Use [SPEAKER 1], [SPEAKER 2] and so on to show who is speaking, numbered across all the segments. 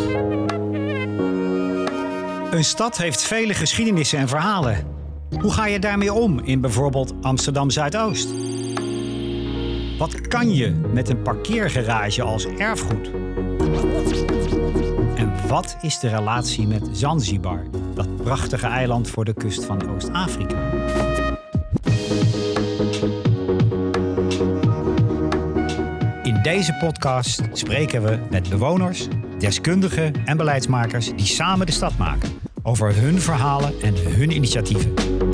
[SPEAKER 1] Een stad heeft vele geschiedenissen en verhalen. Hoe ga je daarmee om in bijvoorbeeld Amsterdam Zuidoost? Wat kan je met een parkeergarage als erfgoed? En wat is de relatie met Zanzibar, dat prachtige eiland voor de kust van Oost-Afrika? In deze podcast spreken we met bewoners, deskundigen en beleidsmakers die samen de stad maken. Over hun verhalen en hun initiatieven.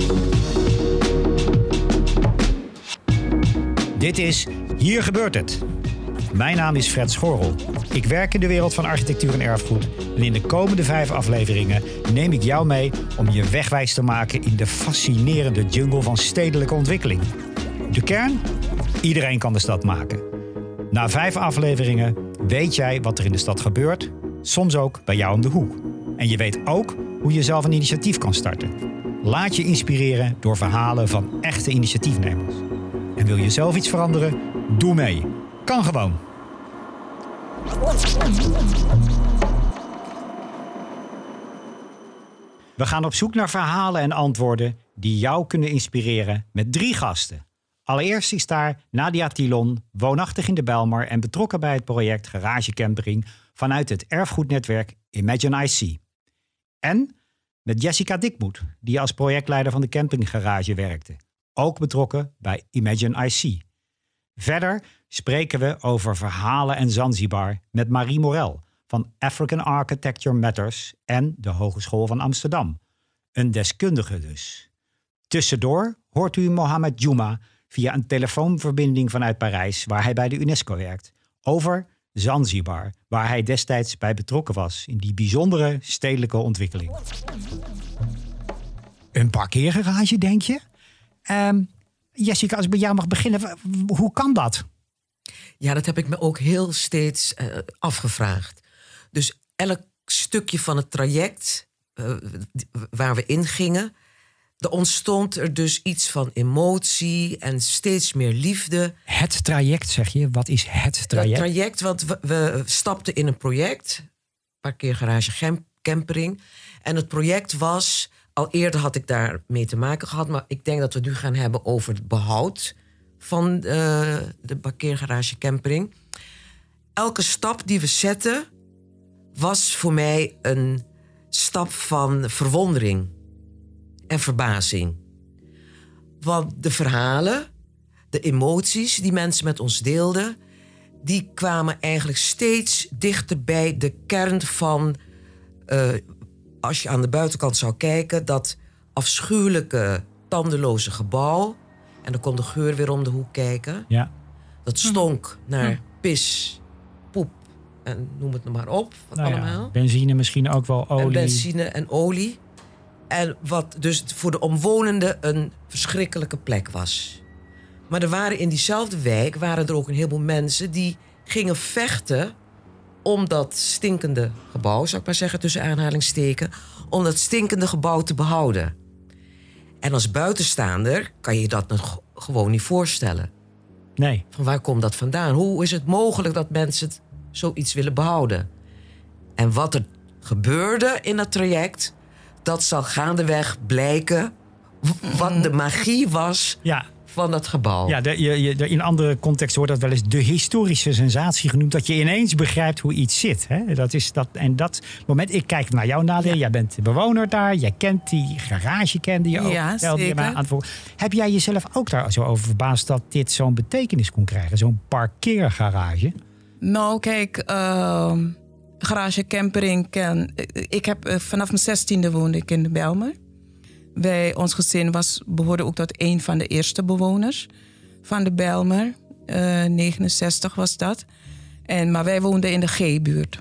[SPEAKER 1] Dit is Hier gebeurt het. Mijn naam is Fred Schorrel. Ik werk in de wereld van architectuur en erfgoed. En in de komende 5 afleveringen neem ik jou mee om je wegwijs te maken in de fascinerende jungle van stedelijke ontwikkeling. De kern? Iedereen kan de stad maken. Na 5 afleveringen weet jij wat er in de stad gebeurt, soms ook bij jou om de hoek. En je weet ook hoe je zelf een initiatief kan starten. Laat je inspireren door verhalen van echte initiatiefnemers. En wil je zelf iets veranderen? Doe mee. Kan gewoon. We gaan op zoek naar verhalen en antwoorden die jou kunnen inspireren met 3 gasten. Allereerst is daar Nadia Tilon, woonachtig in de Bijlmer en betrokken bij het project Garage Campering vanuit het erfgoednetwerk Imagine IC. En met Jessica Dikmoet, die als projectleider van de campinggarage werkte. Ook betrokken bij Imagine IC. Verder spreken we over verhalen en Zanzibar met Marie Morel van African Architecture Matters en de Hogeschool van Amsterdam. Een deskundige dus. Tussendoor hoort u Mohamed Juma via een telefoonverbinding vanuit Parijs, waar hij bij de UNESCO werkt, over Zanzibar, waar hij destijds bij betrokken was in die bijzondere stedelijke ontwikkeling. Een parkeergarage, denk je? Jessica, als ik bij jou mag beginnen, hoe kan dat?
[SPEAKER 2] Ja, dat heb ik me ook heel steeds afgevraagd. Dus elk stukje van het traject waar we ingingen, er ontstond er dus iets van emotie en steeds meer liefde.
[SPEAKER 1] Het traject, zeg je? Wat is het traject?
[SPEAKER 2] Het traject, want we stapten in een project, parkeergarage campering. En het project was, al eerder had ik daar mee te maken gehad, maar ik denk dat we het nu gaan hebben over het behoud van de parkeergarage campering. Elke stap die we zetten was voor mij een stap van verwondering en verbazing. Want de verhalen, de emoties die mensen met ons deelden, die kwamen eigenlijk steeds dichter bij de kern van, als je aan de buitenkant zou kijken, dat afschuwelijke, tandeloze gebouw. En dan kon de geur weer om de hoek kijken.
[SPEAKER 1] Ja.
[SPEAKER 2] Dat stonk naar pis, poep en noem het maar op. Wat allemaal.
[SPEAKER 1] Ja, benzine, misschien ook wel olie.
[SPEAKER 2] En benzine en olie. En wat dus voor de omwonenden een verschrikkelijke plek was. Maar er waren in diezelfde wijk waren er ook een heleboel mensen die gingen vechten om dat stinkende gebouw, zou ik maar zeggen, tussen aanhalingsteken, om dat stinkende gebouw te behouden. En als buitenstaander kan je je dat nog gewoon niet voorstellen.
[SPEAKER 1] Nee.
[SPEAKER 2] Van waar komt dat vandaan? Hoe is het mogelijk dat mensen zoiets willen behouden? En wat er gebeurde in dat traject, dat zal gaandeweg blijken wat de magie was van dat gebouw.
[SPEAKER 1] Ja, in andere contexten wordt dat wel eens de historische sensatie genoemd, dat je ineens begrijpt hoe iets zit. Hè? Dat is dat. En dat moment, ik kijk naar jou, Nadia. Ja. Jij bent bewoner daar. Jij kent die garage, kende je ook.
[SPEAKER 3] Ja, zeker.
[SPEAKER 1] Heb jij jezelf ook daar zo over verbaasd dat dit zo'n betekenis kon krijgen? Zo'n parkeergarage?
[SPEAKER 3] Nou, kijk, garage campering ik heb vanaf mijn 16e woonde ik in de Bijlmer. Ons gezin behoorde ook tot een van de eerste bewoners van de Bijlmer. 69 was dat. Maar wij woonden in de G-buurt.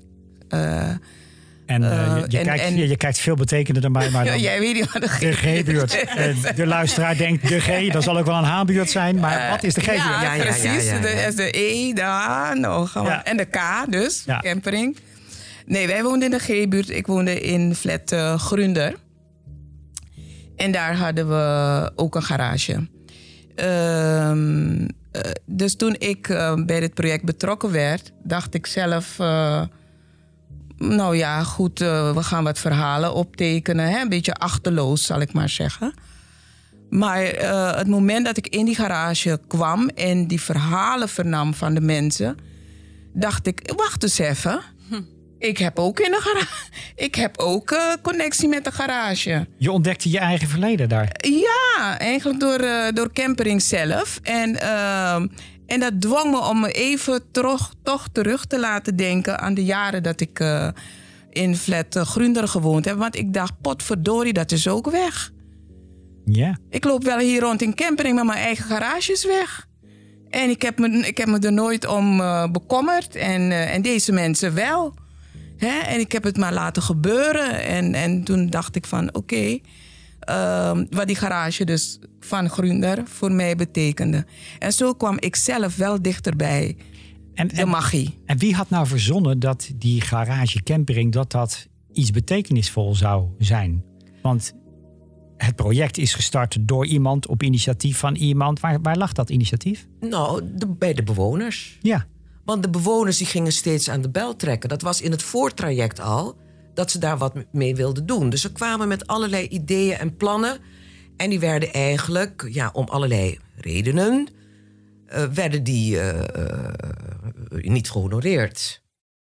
[SPEAKER 1] Je kijkt veel betekenender dan mij. Maar dan
[SPEAKER 3] jij weet niet wat
[SPEAKER 1] de G-buurt. De luisteraar denkt de G, dat zal ook wel een H-buurt zijn. Maar wat is de G-buurt?
[SPEAKER 3] Ja, precies. Ja. De E, de H, en de K dus, campering. Nee, wij woonden in de G-buurt. Ik woonde in flat Grunder. En daar hadden we ook een garage. Dus toen ik bij dit project betrokken werd, dacht ik zelf, Nou ja, goed, we gaan wat verhalen optekenen. Hè? Een beetje achterloos, zal ik maar zeggen. Maar het moment dat ik in die garage kwam en die verhalen vernam van de mensen, dacht ik, wacht eens even. Ik heb ook in de garage. Ik heb ook connectie met de garage.
[SPEAKER 1] Je ontdekte je eigen verleden daar.
[SPEAKER 3] Ja, eigenlijk door Campering zelf. En dat dwong me om me even toch terug te laten denken aan de jaren dat ik in flat Grunder gewoond heb. Want ik dacht, potverdorie, dat is ook weg.
[SPEAKER 1] Ja.
[SPEAKER 3] Ik loop wel hier rond in Campering, maar mijn eigen garage is weg. En ik heb me er nooit om bekommerd. En deze mensen wel. Hè? En ik heb het maar laten gebeuren. En toen dacht ik van, oké, wat die garage dus van Grunder voor mij betekende. En zo kwam ik zelf wel dichterbij de magie.
[SPEAKER 1] En wie had nou verzonnen dat die garage Campering dat iets betekenisvol zou zijn? Want het project is gestart door iemand op initiatief van iemand. Waar lag dat initiatief?
[SPEAKER 2] Nou, bij de bewoners.
[SPEAKER 1] Ja.
[SPEAKER 2] Want de bewoners die gingen steeds aan de bel trekken. Dat was in het voortraject al, dat ze daar wat mee wilden doen. Dus ze kwamen met allerlei ideeën en plannen. En die werden eigenlijk, om allerlei redenen, werden die niet gehonoreerd.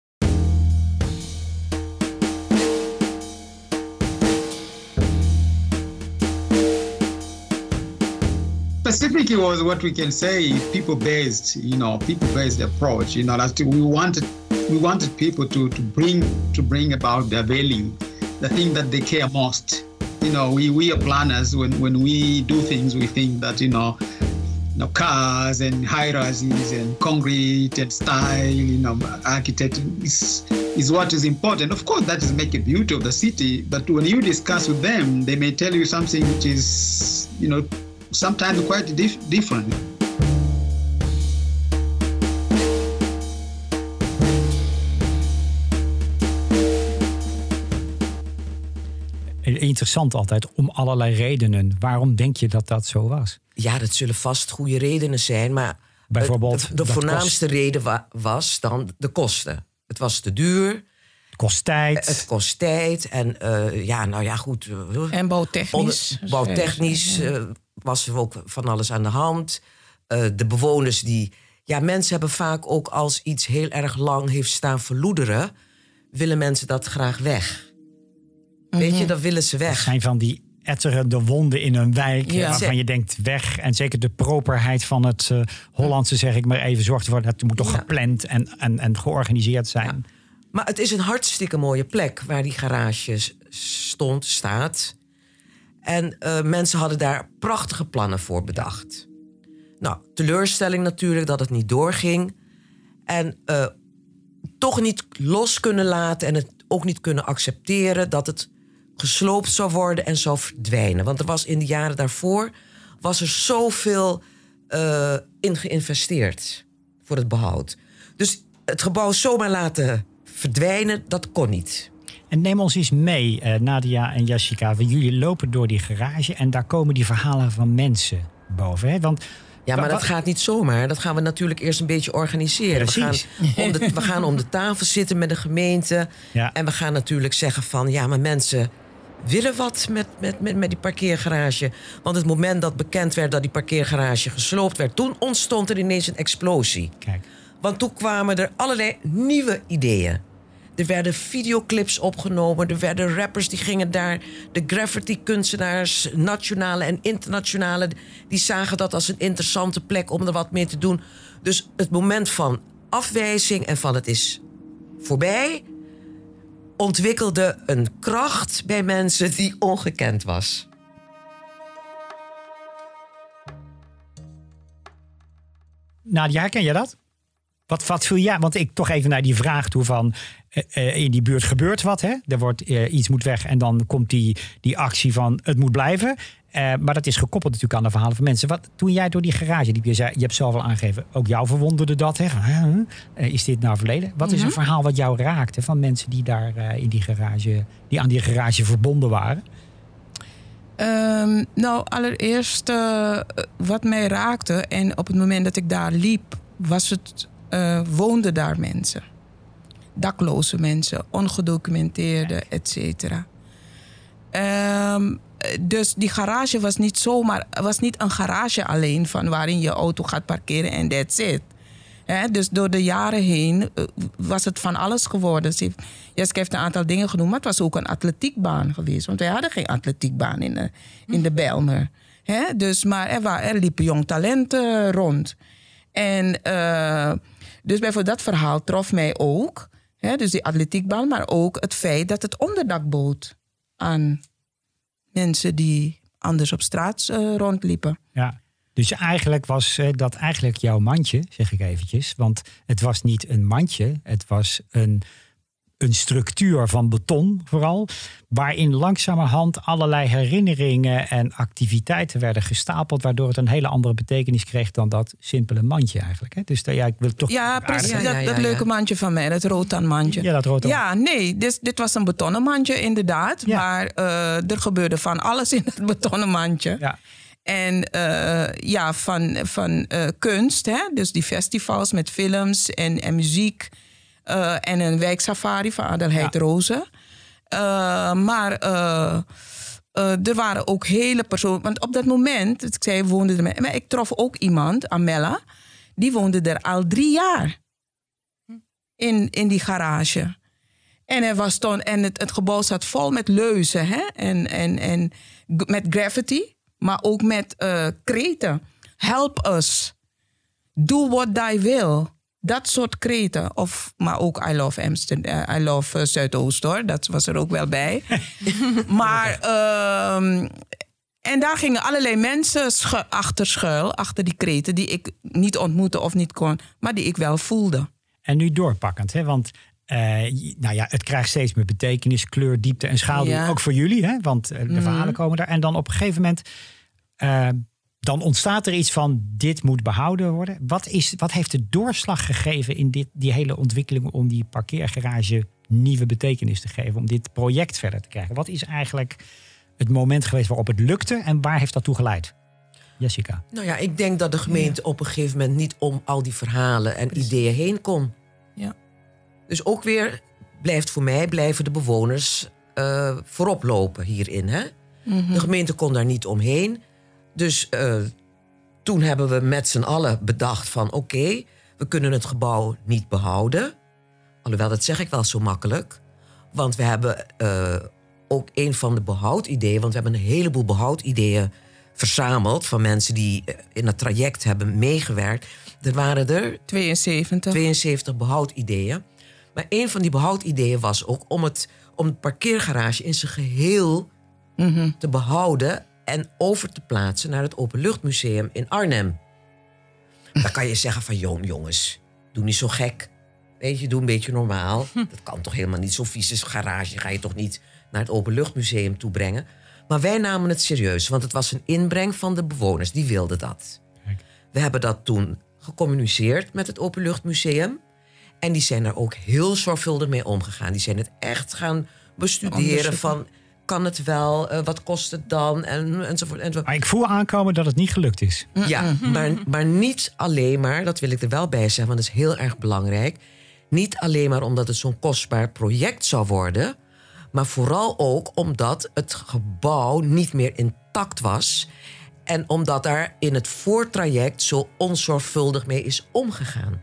[SPEAKER 4] Specifically was what we can say people-based approach. That we wanted people to bring about their value, the thing that they care most. We are planners. When we do things, we think that cars and high-rises and concrete and style, architecture is what is important. Of course, that is make a beauty of the city. But when you discuss with them, they may tell you something which is, sometimes quite different.
[SPEAKER 1] Interessant altijd, om allerlei redenen. Waarom denk je dat dat zo was?
[SPEAKER 2] Ja, dat zullen vast goede redenen zijn, maar
[SPEAKER 1] bijvoorbeeld
[SPEAKER 2] de voornaamste reden was dan de kosten. Het was te duur.
[SPEAKER 1] Het kost tijd.
[SPEAKER 2] Het kost tijd en goed.
[SPEAKER 3] En bouwtechnisch.
[SPEAKER 2] Bouwtechnisch was er ook van alles aan de hand. De bewoners mensen hebben vaak ook als iets heel erg lang heeft staan verloederen, willen mensen dat graag weg. Weet je, dan willen ze weg.
[SPEAKER 1] Dat zijn van die etterende wonden in een wijk, waarvan je denkt weg. En zeker de properheid van het Hollandse, zeg ik maar even, zorgt ervoor dat het moet toch gepland en georganiseerd zijn.
[SPEAKER 2] Ja. Maar het is een hartstikke mooie plek waar die garage staat. En mensen hadden daar prachtige plannen voor bedacht. Nou, teleurstelling natuurlijk dat het niet doorging. En toch niet los kunnen laten en het ook niet kunnen accepteren dat het gesloopt zou worden en zou verdwijnen. Want er was in de jaren daarvoor was er zoveel in geïnvesteerd voor het behoud. Dus het gebouw zomaar laten verdwijnen, dat kon niet.
[SPEAKER 1] En neem ons eens mee, Nadia en Jessica. Jullie lopen door die garage en daar komen die verhalen van mensen boven. Hè? Want
[SPEAKER 2] maar dat gaat niet zomaar. Dat gaan we natuurlijk eerst een beetje organiseren. We gaan om de tafel zitten met de gemeente. Ja. En we gaan natuurlijk zeggen van, maar mensen willen wat met die parkeergarage. Want het moment dat bekend werd dat die parkeergarage gesloopt werd, toen ontstond er ineens een explosie.
[SPEAKER 1] Kijk.
[SPEAKER 2] Want toen kwamen er allerlei nieuwe ideeën. Er werden videoclips opgenomen. Er werden rappers die gingen daar. De graffiti-kunstenaars, nationale en internationale, die zagen dat als een interessante plek om er wat mee te doen. Dus het moment van afwijzing en van het is voorbij ontwikkelde een kracht bij mensen die ongekend was.
[SPEAKER 1] Nadia, herken je dat? Wat viel jij? Want ik toch even naar die vraag toe van in die buurt gebeurt wat. Hè? Er wordt iets moet weg en dan komt die actie van het moet blijven. Maar dat is gekoppeld natuurlijk aan de verhalen van mensen. Toen jij door die garage liep, je hebt zelf al aangegeven, ook jou verwonderde dat. Hè? Van, is dit nou verleden? Wat is een verhaal wat jou raakte van mensen die daar in die garage, die aan die garage verbonden waren?
[SPEAKER 3] Allereerst wat mij raakte en op het moment dat ik daar liep, woonden daar mensen. dakloze mensen, ongedocumenteerde, et cetera. Dus die garage was niet een garage alleen van waarin je auto gaat parkeren en that's it. Dus door de jaren heen was het van alles geworden. Jeske heeft een aantal dingen genoemd, maar het was ook een atletiekbaan geweest. Want wij hadden geen atletiekbaan in de Bijlmer. Dus, maar er liepen jong talenten rond. En dus bijvoorbeeld dat verhaal trof mij ook. Dus die atletiekbaan, maar ook het feit dat het onderdak bood aan mensen die anders op straat rondliepen.
[SPEAKER 1] Ja. Dus eigenlijk was dat eigenlijk jouw mandje, zeg ik eventjes. Want het was niet een mandje, het was een structuur van beton vooral. Waarin langzamerhand allerlei herinneringen en activiteiten werden gestapeld. Waardoor het een hele andere betekenis kreeg dan dat simpele mandje eigenlijk. Hè? Dus ik wil toch...
[SPEAKER 3] Ja, precies. Dat leuke mandje van mij, dat rotanmandje.
[SPEAKER 1] Ja, dat rotan.
[SPEAKER 3] Ja, nee, dit was een betonnen mandje inderdaad. Ja. Maar er gebeurde van alles in het betonnen mandje. Ja. En van kunst, hè? Dus die festivals met films en muziek. En een wijksafari van Adelheid Rozen. Maar er waren ook hele personen. Want op dat moment, ik zei, woonde er. Maar ik trof ook iemand, Amella. Die woonde er al 3 jaar. In die garage. En het gebouw zat vol met leuzen. Hè? En met graffiti. Maar ook met kreten. Help us. Do what thy will. Dat soort kreten. Maar ook I love Amsterdam. I love Zuidoost hoor. Dat was er ook wel bij. Maar en daar gingen allerlei mensen achter die kreten. Die ik niet ontmoette of niet kon. Maar die ik wel voelde.
[SPEAKER 1] En nu doorpakkend. Hè? Want het krijgt steeds meer betekenis. Kleur, diepte en schaduw. Ja. Ook voor jullie. Hè? Want de verhalen komen er. En dan op een gegeven moment... dan ontstaat er iets van dit moet behouden worden. Wat heeft de doorslag gegeven in die hele ontwikkeling om die parkeergarage nieuwe betekenis te geven? Om dit project verder te krijgen? Wat is eigenlijk het moment geweest waarop het lukte en waar heeft dat toe geleid? Jessica.
[SPEAKER 2] Nou ja, ik denk dat de gemeente op een gegeven moment niet om al die verhalen en ideeën heen kon. Ja. Dus ook weer blijven de bewoners voorop lopen hierin. Hè? Mm-hmm. De gemeente kon daar niet omheen. Dus toen hebben we met z'n allen bedacht van oké, we kunnen het gebouw niet behouden. Alhoewel, dat zeg ik wel zo makkelijk. Want we hebben ook een van de behoudideeën... want we hebben een heleboel behoudideeën verzameld... van mensen die in het traject hebben meegewerkt. Er waren er 72 behoudideeën. Maar een van die behoudideeën was ook om de parkeergarage in zijn geheel te behouden... en over te plaatsen naar het Openluchtmuseum in Arnhem. Dan kan je zeggen van jongens, doe niet zo gek. Weet je, doe een beetje normaal. Dat kan toch helemaal niet. Zo'n vieze garage ga je toch niet naar het Openluchtmuseum toe brengen. Maar wij namen het serieus, want het was een inbreng van de bewoners. Die wilden dat. Kijk. We hebben dat toen gecommuniceerd met het Openluchtmuseum. En die zijn er ook heel zorgvuldig mee omgegaan. Die zijn het echt gaan bestuderen van... kan het wel, wat kost het dan, enzovoort.
[SPEAKER 1] Maar ik voel aankomen dat het niet gelukt is.
[SPEAKER 2] Ja, maar niet alleen maar, dat wil ik er wel bij zeggen... want dat is heel erg belangrijk... niet alleen maar omdat het zo'n kostbaar project zou worden... maar vooral ook omdat het gebouw niet meer intact was... en omdat daar in het voortraject zo onzorgvuldig mee is omgegaan.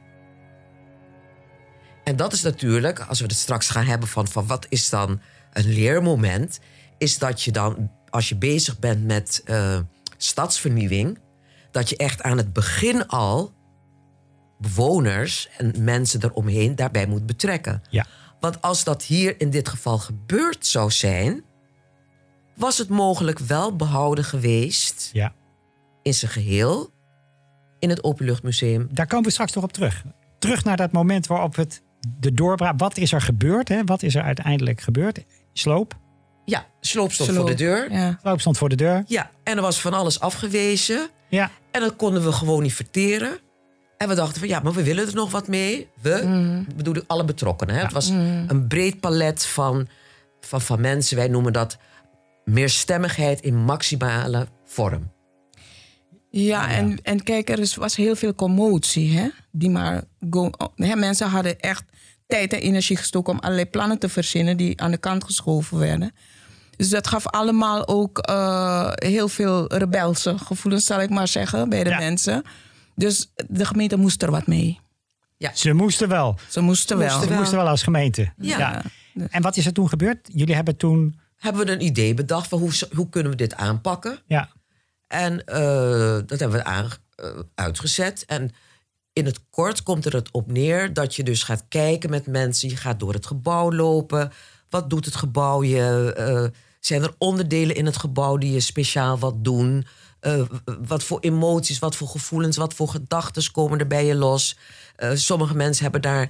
[SPEAKER 2] En dat is natuurlijk, als we het straks gaan hebben van wat is dan een leermoment... is dat je dan, als je bezig bent met stadsvernieuwing... dat je echt aan het begin al bewoners en mensen eromheen daarbij moet betrekken. Ja. Want als dat hier in dit geval gebeurd zou zijn... was het mogelijk wel behouden geweest in zijn geheel... in het Openluchtmuseum.
[SPEAKER 1] Daar komen we straks nog op terug. Terug naar dat moment waarop de doorbraak... Wat is er gebeurd? Hè? Wat is er uiteindelijk gebeurd? Sloop?
[SPEAKER 2] Ja, sloop stond voor de deur.
[SPEAKER 1] Ja. Sloop stond voor de deur.
[SPEAKER 2] Ja, en er was van alles afgewezen. Ja. En dat konden we gewoon niet verteren. En we dachten van maar we willen er nog wat mee. We bedoelen alle betrokkenen. Hè? Ja. Het was een breed palet van mensen. Wij noemen dat meerstemmigheid in maximale vorm.
[SPEAKER 3] Ja, en kijk, was heel veel commotie. Hè? Mensen hadden echt tijd en energie gestoken om allerlei plannen te verzinnen die aan de kant geschoven werden. Dus dat gaf allemaal ook heel veel rebelse gevoelens, zal ik maar zeggen, bij de mensen. Dus de gemeente moest er wat mee.
[SPEAKER 1] Ja. Ze moesten wel.
[SPEAKER 3] Ze moesten wel
[SPEAKER 1] als gemeente.
[SPEAKER 2] Ja.
[SPEAKER 1] En wat is er toen gebeurd? Jullie hebben toen...
[SPEAKER 2] Hebben we een idee bedacht van hoe kunnen we dit aanpakken?
[SPEAKER 1] Ja.
[SPEAKER 2] En dat hebben we uitgezet. En in het kort komt er het op neer dat je dus gaat kijken met mensen. Je gaat door het gebouw lopen. Wat doet het gebouw je? Zijn er onderdelen in het gebouw die je speciaal wat doen? Wat voor emoties, wat voor gevoelens, wat voor gedachten komen er bij je los? Sommige mensen hebben daar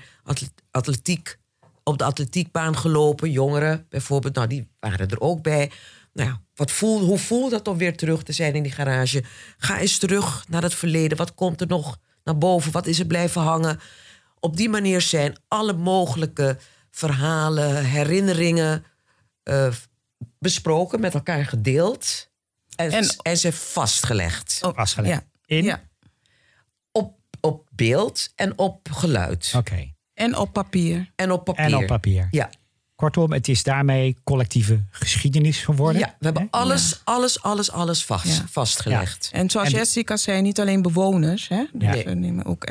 [SPEAKER 2] op de atletiekbaan gelopen. Jongeren bijvoorbeeld, nou, die waren er ook bij. Nou, hoe voelt dat om weer terug te zijn in die garage? Ga eens terug naar het verleden. Wat komt er nog naar boven? Wat is er blijven hangen? Op die manier zijn alle mogelijke verhalen, herinneringen besproken, met elkaar gedeeld. En ze vastgelegd.
[SPEAKER 1] Vastgelegd.
[SPEAKER 3] Ja.
[SPEAKER 2] Op beeld en op geluid.
[SPEAKER 1] Oké.
[SPEAKER 3] En op papier.
[SPEAKER 2] En op papier. Ja.
[SPEAKER 1] Kortom, het is daarmee collectieve geschiedenis geworden.
[SPEAKER 2] Ja, we hebben alles vastgelegd.
[SPEAKER 3] Ja. En zoals Jessica zei, niet alleen bewoners. Hè? Dus we nemen ook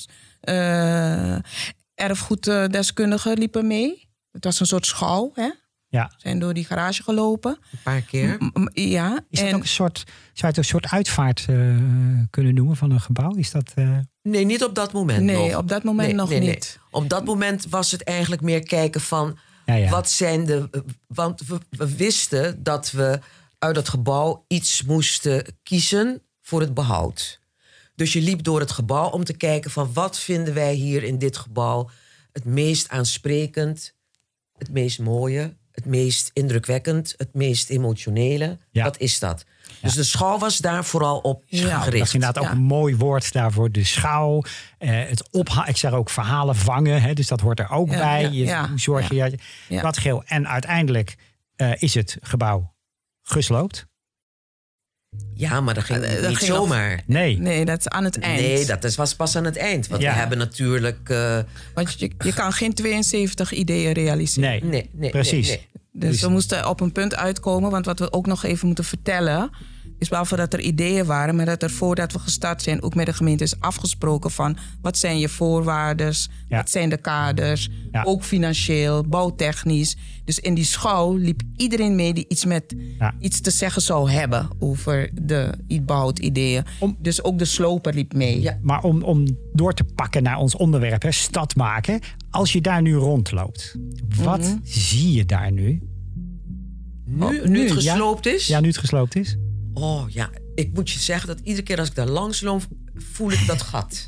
[SPEAKER 3] erfgoeddeskundigen liepen mee. Het was een soort schouw. Hè?
[SPEAKER 1] Ja.
[SPEAKER 3] Zijn door die garage gelopen.
[SPEAKER 2] Een paar keer.
[SPEAKER 3] Ja.
[SPEAKER 1] Is dat ook een soort, zou je het een soort uitvaart kunnen noemen van een gebouw? Is dat...
[SPEAKER 2] Nee, niet op dat moment nog.
[SPEAKER 3] Nee, op dat moment nog niet. Nee.
[SPEAKER 2] Op dat moment was het eigenlijk meer kijken van... Wat zijn de... Want we wisten dat we uit het gebouw iets moesten kiezen voor het behoud. Dus je liep door het gebouw om te kijken van... wat vinden wij hier in dit gebouw het meest aansprekend... het meest mooie, het meest indrukwekkend... het meest emotionele. Ja. Wat is dat? Dus de schouw was daar vooral op gericht.
[SPEAKER 1] Dat is inderdaad ook een mooi woord daarvoor. De schouw, ik zeg ook verhalen vangen. Hè, dus dat hoort er ook bij. Hoe zorg je dat geheel? En uiteindelijk is het gebouw gesloopt.
[SPEAKER 2] Ja, maar dat ging niet zomaar.
[SPEAKER 3] Nee, dat is aan het eind.
[SPEAKER 2] Nee, dat was pas aan het eind. Want we hebben natuurlijk...
[SPEAKER 3] Want je kan geen 72 ideeën realiseren.
[SPEAKER 1] Nee, precies. Nee.
[SPEAKER 3] Dus we moesten op een punt uitkomen. Want wat we ook nog even moeten vertellen... is behalve dat er ideeën waren... maar dat er voordat we gestart zijn... ook met de gemeente is afgesproken van... wat zijn je voorwaarden? Wat zijn de kaders? Ja. Ook financieel, bouwtechnisch. Dus in die schouw liep iedereen mee... die iets te zeggen zou hebben... over de bouwideeën. Dus ook de sloper liep mee.
[SPEAKER 1] Ja. Maar om door te pakken naar ons onderwerp... stad maken... als je daar nu rondloopt... wat zie je daar nu?
[SPEAKER 2] Nu het gesloopt is?
[SPEAKER 1] Ja, nu het gesloopt is.
[SPEAKER 2] Oh ja, ik moet je zeggen dat iedere keer als ik daar langs loop... voel ik dat gat.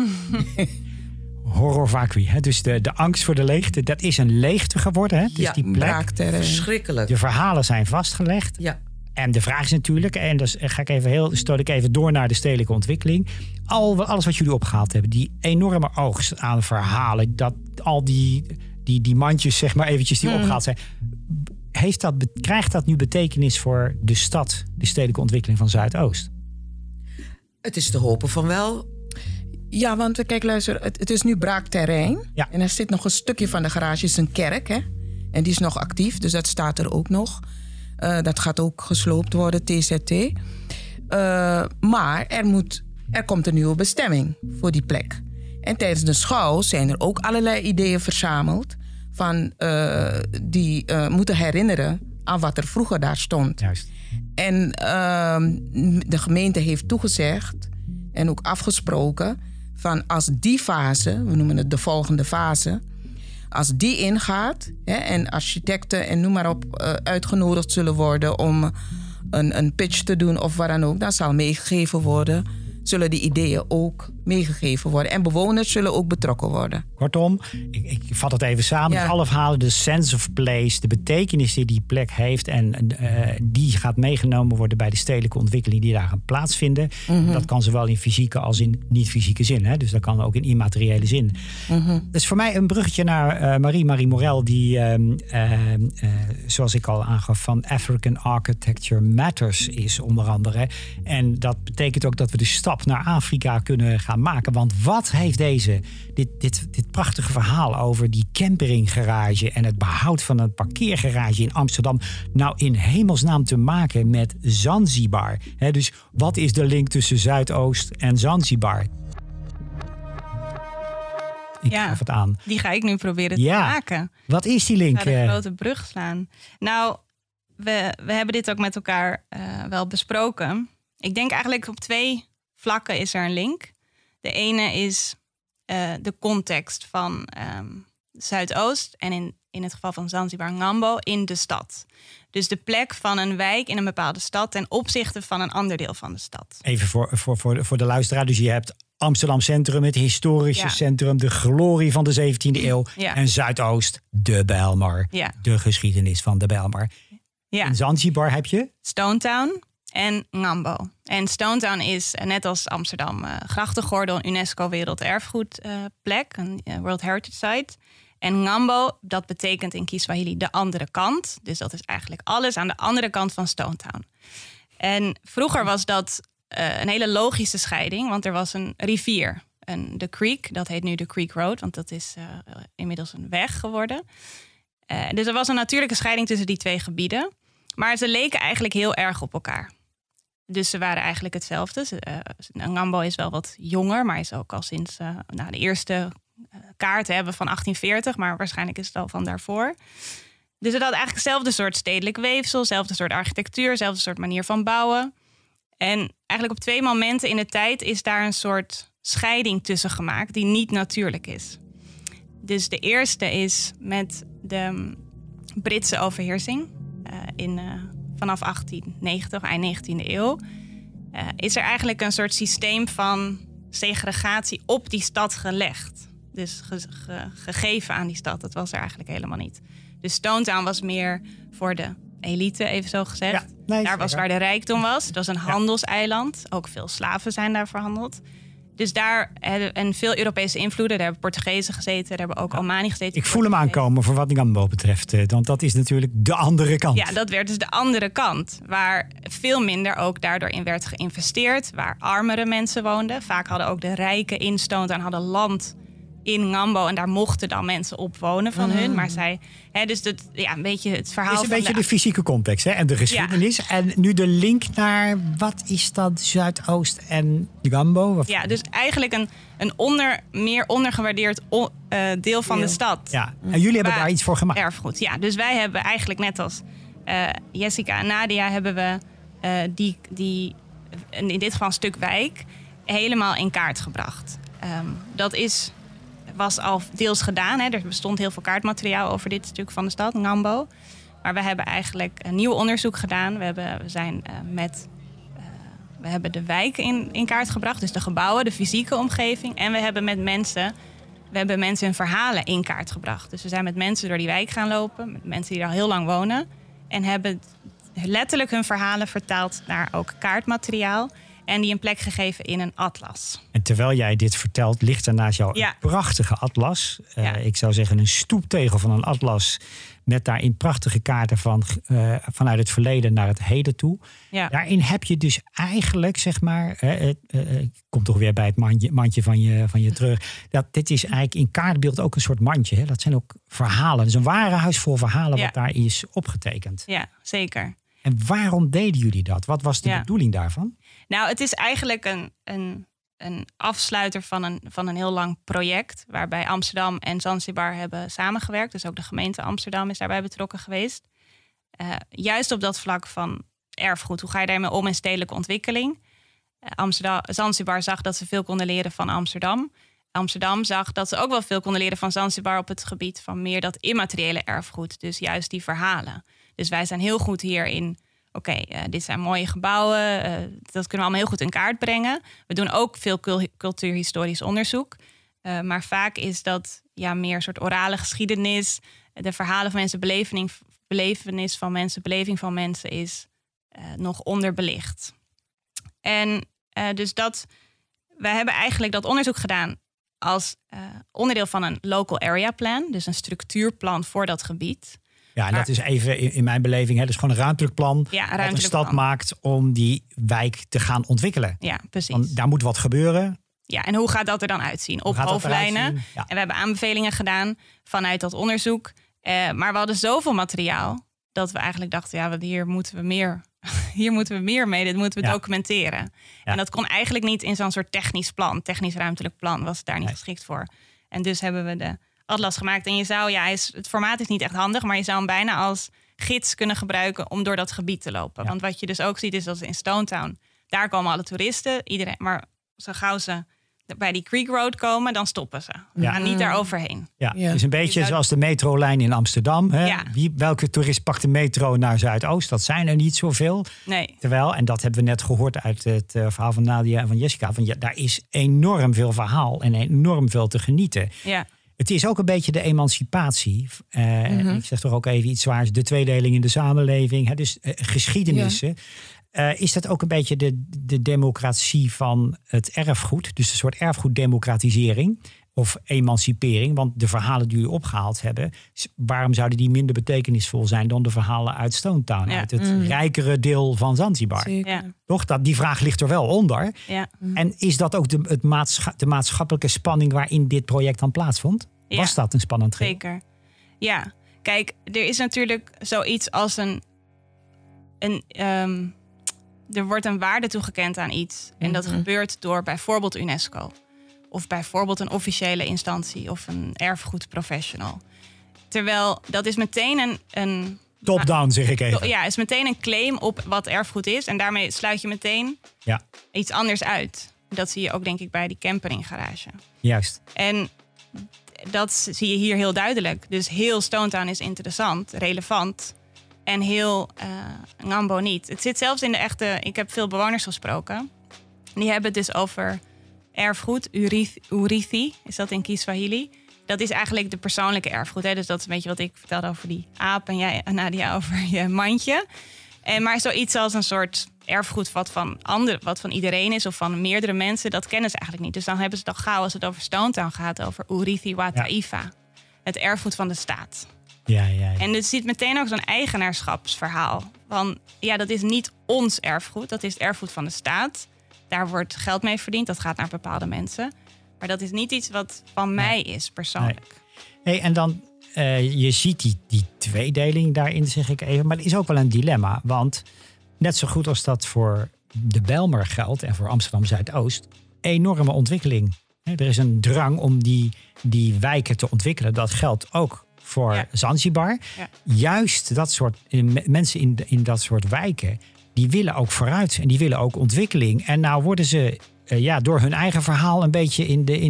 [SPEAKER 1] Horror vacui, hè? Dus de angst voor de leegte, dat is een leegte geworden. Hè? Dus die plek,
[SPEAKER 2] verschrikkelijk.
[SPEAKER 1] De verhalen zijn vastgelegd.
[SPEAKER 2] Ja.
[SPEAKER 1] En de vraag is natuurlijk, en dus stoot ik even door naar de stedelijke ontwikkeling. Alles wat jullie opgehaald hebben, die enorme oogst aan verhalen, dat al die mandjes, zeg maar eventjes, die opgehaald zijn. Krijgt dat nu betekenis voor de stad, de stedelijke ontwikkeling van Zuidoost?
[SPEAKER 2] Het is te hopen van wel.
[SPEAKER 3] Ja, want kijk, luister, het is nu braakterrein.
[SPEAKER 1] Ja.
[SPEAKER 3] En er zit nog een stukje van de garage, is een kerk, hè? En die is nog actief, dus dat staat er ook nog. Dat gaat ook gesloopt worden, TZT. Maar er komt een nieuwe bestemming voor die plek. En tijdens de schouw zijn er ook allerlei ideeën verzameld... die moeten herinneren aan wat er vroeger daar stond.
[SPEAKER 1] Juist.
[SPEAKER 3] En de gemeente heeft toegezegd en ook afgesproken... van als die fase, we noemen het de volgende fase... als die ingaat en architecten en noem maar op... uitgenodigd zullen worden om een pitch te doen of wat dan ook... dan zal meegegeven worden... zullen die ideeën ook meegegeven worden. En bewoners zullen ook betrokken worden.
[SPEAKER 1] Kortom, ik vat het even samen. Ja. Alle verhalen, de sense of place, de betekenis die plek heeft... en die gaat meegenomen worden bij de stedelijke ontwikkeling... die daar gaan plaatsvinden. Mm-hmm. Dat kan zowel in fysieke als in niet-fysieke zin. Hè? Dus dat kan ook in immateriële zin. Mm-hmm. Dat is voor mij een bruggetje naar Marie Morel... die, zoals ik al aangaf, van African Architecture Matters is onder andere. En dat betekent ook dat we de stad stap naar Afrika kunnen gaan maken. Want wat heeft dit prachtige verhaal over die campinggarage en het behoud van een parkeergarage in Amsterdam nou in hemelsnaam te maken met Zanzibar? Dus wat is de link tussen Zuidoost en Zanzibar? Ik gaf het aan.
[SPEAKER 5] Die ga ik nu proberen te maken.
[SPEAKER 1] Wat is die link?
[SPEAKER 5] Ik ga de grote brug slaan. Nou, we hebben dit ook met elkaar wel besproken. Ik denk eigenlijk op 2 vlakken is er een link. De ene is de context van Zuidoost en in het geval van Zanzibar Ngambo in de stad. Dus de plek van een wijk in een bepaalde stad ten opzichte van een ander deel van de stad.
[SPEAKER 1] Even voor de luisteraar. Dus je hebt Amsterdam Centrum, het historische centrum, de glorie van de 17e eeuw. Ja. En Zuidoost, de Bijlmer, de geschiedenis van de Bijlmer. Ja. In Zanzibar heb je?
[SPEAKER 5] Stone Town en Ngambo. En Stone Town is, net als Amsterdam, grachtengordel, een UNESCO werelderfgoedplek, een World Heritage Site. En Ngambo, dat betekent in Kiswahili de andere kant. Dus dat is eigenlijk alles aan de andere kant van Stone Town. En vroeger was dat een hele logische scheiding, want er was een rivier. De Creek, dat heet nu de Creek Road, want dat is inmiddels een weg geworden. Dus er was een natuurlijke scheiding tussen die 2 gebieden. Maar ze leken eigenlijk heel erg op elkaar. Dus ze waren eigenlijk hetzelfde. Ngambo is wel wat jonger, maar is ook al sinds de eerste kaarten hebben van 1840, maar waarschijnlijk is het al van daarvoor. Dus het had eigenlijk hetzelfde soort stedelijk weefsel, hetzelfde soort architectuur, hetzelfde soort manier van bouwen. En eigenlijk op 2 momenten in de tijd is daar een soort scheiding tussen gemaakt die niet natuurlijk is. Dus de eerste is met de Britse overheersing vanaf 1890, eind 19e eeuw. Is er eigenlijk een soort systeem van segregatie op die stad gelegd. Dus gegeven aan die stad. Dat was er eigenlijk helemaal niet. Dus Stone Town was meer voor de elite, even zo gezegd. Ja, daar was waar de rijkdom was. Het was een handelseiland. Ook veel slaven zijn daar verhandeld. Dus daar, en veel Europese invloeden. Daar hebben Portugezen gezeten, daar hebben ook Omani gezeten.
[SPEAKER 1] Ik voel hem aankomen voor wat Ngambo betreft. Want dat is natuurlijk de andere kant.
[SPEAKER 5] Ja, dat werd dus de andere kant. Waar veel minder ook daardoor in werd geïnvesteerd. Waar armere mensen woonden. Vaak hadden ook de rijken in Stone Town hadden land in Ngambo. En daar mochten dan mensen op wonen van hun. Maar zij, dus een beetje het verhaal.
[SPEAKER 1] Het is een beetje de fysieke context en de geschiedenis. Ja. En nu de link naar, wat is dat Zuidoost en Ngambo? Of?
[SPEAKER 5] Ja, dus eigenlijk een meer ondergewaardeerd deel van de stad.
[SPEAKER 1] Ja, en jullie hebben daar iets voor gemaakt.
[SPEAKER 5] Erfgoed, ja. Dus wij hebben eigenlijk net als Jessica en Nadia hebben we die in dit geval een stuk wijk helemaal in kaart gebracht. Dat was al deels gedaan. Er bestond heel veel kaartmateriaal over dit stuk van de stad, Ngambo. Maar we hebben eigenlijk een nieuw onderzoek gedaan. We hebben de wijken in kaart gebracht. Dus de gebouwen, de fysieke omgeving. En we hebben mensen hun verhalen in kaart gebracht. Dus we zijn met mensen door die wijk gaan lopen. Met mensen die daar heel lang wonen. En hebben letterlijk hun verhalen vertaald naar ook kaartmateriaal. En die een plek gegeven in een atlas. En
[SPEAKER 1] terwijl jij dit vertelt, ligt er naast jou een prachtige atlas. Ik zou zeggen een stoeptegel van een atlas. Met daarin prachtige kaarten vanuit het verleden naar het heden toe. Ja. Daarin heb je dus eigenlijk, zeg maar... komt toch weer bij het mandje van je terug. Dit is eigenlijk in kaartbeeld ook een soort mandje. Hè? Dat zijn ook verhalen. Het is een ware huis vol verhalen wat daar is opgetekend.
[SPEAKER 5] Ja, zeker.
[SPEAKER 1] En waarom deden jullie dat? Wat was de bedoeling daarvan?
[SPEAKER 5] Nou, het is eigenlijk een afsluiter van een heel lang project. Waarbij Amsterdam en Zanzibar hebben samengewerkt. Dus ook de gemeente Amsterdam is daarbij betrokken geweest. Juist op dat vlak van erfgoed. Hoe ga je daarmee om in stedelijke ontwikkeling? Zanzibar zag dat ze veel konden leren van Amsterdam. Amsterdam zag dat ze ook wel veel konden leren van Zanzibar op het gebied van meer dat immateriële erfgoed. Dus juist die verhalen. Dus wij zijn heel goed hierin. Dit zijn mooie gebouwen. Dat kunnen we allemaal heel goed in kaart brengen. We doen ook veel cultuurhistorisch onderzoek. Maar vaak is dat meer een soort orale geschiedenis. De verhalen van mensen, belevenis van mensen, beleving van mensen is nog onderbelicht. En dus wij hebben eigenlijk dat onderzoek gedaan als onderdeel van een local area plan. Dus een structuurplan voor dat gebied.
[SPEAKER 1] Ja, en dat is even in mijn beleving, hè, dus gewoon een ruimtelijk plan.
[SPEAKER 5] Ja,
[SPEAKER 1] wat een stad maakt om die wijk te gaan ontwikkelen.
[SPEAKER 5] Ja, precies.
[SPEAKER 1] Want daar moet wat gebeuren.
[SPEAKER 5] Ja, en hoe gaat dat er dan uitzien? Op hoofdlijnen. Ja. En we hebben aanbevelingen gedaan vanuit dat onderzoek. Maar we hadden zoveel materiaal dat we eigenlijk dachten, ja, hier moeten we meer. Hier moeten we meer mee, dit moeten we documenteren. Ja. En dat kon eigenlijk niet in zo'n soort technisch plan. Technisch ruimtelijk plan was daar niet geschikt voor. En dus hebben we de atlas gemaakt. En je zou, het formaat is niet echt handig, maar je zou hem bijna als gids kunnen gebruiken om door dat gebied te lopen. Ja. Want wat je dus ook ziet is dat in Stone Town, daar komen alle toeristen, iedereen, maar zo gauw ze bij die Creek Road komen, dan stoppen ze. Ze gaan niet daar overheen.
[SPEAKER 1] Ja, het is een beetje zoals de metrolijn in Amsterdam. Hè? Ja. Welke toerist pakt de metro naar Zuidoost? Dat zijn er niet zoveel.
[SPEAKER 5] Nee.
[SPEAKER 1] Terwijl, en dat hebben we net gehoord uit het verhaal van Nadia en van Jessica, daar is enorm veel verhaal en enorm veel te genieten.
[SPEAKER 5] Ja.
[SPEAKER 1] Het is ook een beetje de emancipatie. Ik zeg toch ook even iets zwaars. De tweedeling in de samenleving. Hè? Dus geschiedenissen. Ja. Is dat ook een beetje de democratie van het erfgoed? Dus een soort erfgoeddemocratisering of emancipering? Want de verhalen die u opgehaald hebben, waarom zouden die minder betekenisvol zijn dan de verhalen uit Stone Town? Ja. Uit het rijkere deel van Zanzibar.
[SPEAKER 5] Ja.
[SPEAKER 1] Toch? Die vraag ligt er wel onder. Ja. En is dat ook de maatschappelijke spanning waarin dit project dan plaatsvond? Ja. Was dat een spannend geheel?
[SPEAKER 5] Zeker. Ja. Kijk, er is natuurlijk zoiets als er wordt een waarde toegekend aan iets. En dat gebeurt door bijvoorbeeld UNESCO. Of bijvoorbeeld een officiële instantie. Of een erfgoedprofessional. Terwijl dat is meteen een
[SPEAKER 1] top-down, zeg ik even.
[SPEAKER 5] Ja, is meteen een claim op wat erfgoed is. En daarmee sluit je meteen iets anders uit. Dat zie je ook, denk ik, bij die campinggarage.
[SPEAKER 1] Juist.
[SPEAKER 5] En dat zie je hier heel duidelijk. Dus heel Stone Town is interessant, relevant. En heel Ngambo niet. Het zit zelfs in de echte... Ik heb veel bewoners gesproken. Die hebben het dus over erfgoed. Urithi is dat in Kiswahili. Dat is eigenlijk de persoonlijke erfgoed. Hè? Dus dat is een beetje wat ik vertelde over die aap. En jij, Nadia, over je mandje. Maar zoiets als een soort erfgoed wat van iedereen is... of van meerdere mensen, dat kennen ze eigenlijk niet. Dus dan hebben ze het al gauw, als het over Stone Town gaat... over Urithi wa Taifa. Ja. Het erfgoed van de staat.
[SPEAKER 1] Ja.
[SPEAKER 5] En er zit meteen ook zo'n eigenaarschapsverhaal. Van, dat is niet ons erfgoed. Dat is het erfgoed van de staat. Daar wordt geld mee verdiend. Dat gaat naar bepaalde mensen. Maar dat is niet iets wat van mij is, persoonlijk.
[SPEAKER 1] Nee. En dan, je ziet die tweedeling daarin, zeg ik even. Maar het is ook wel een dilemma. Want net zo goed als dat voor de Bijlmer geldt... en voor Amsterdam Zuidoost, enorme ontwikkeling. Er is een drang om die wijken te ontwikkelen. Dat geldt ook voor Zanzibar. Ja. Juist dat soort mensen in dat soort wijken, die willen ook vooruit en die willen ook ontwikkeling. En nou worden ze door hun eigen verhaal een beetje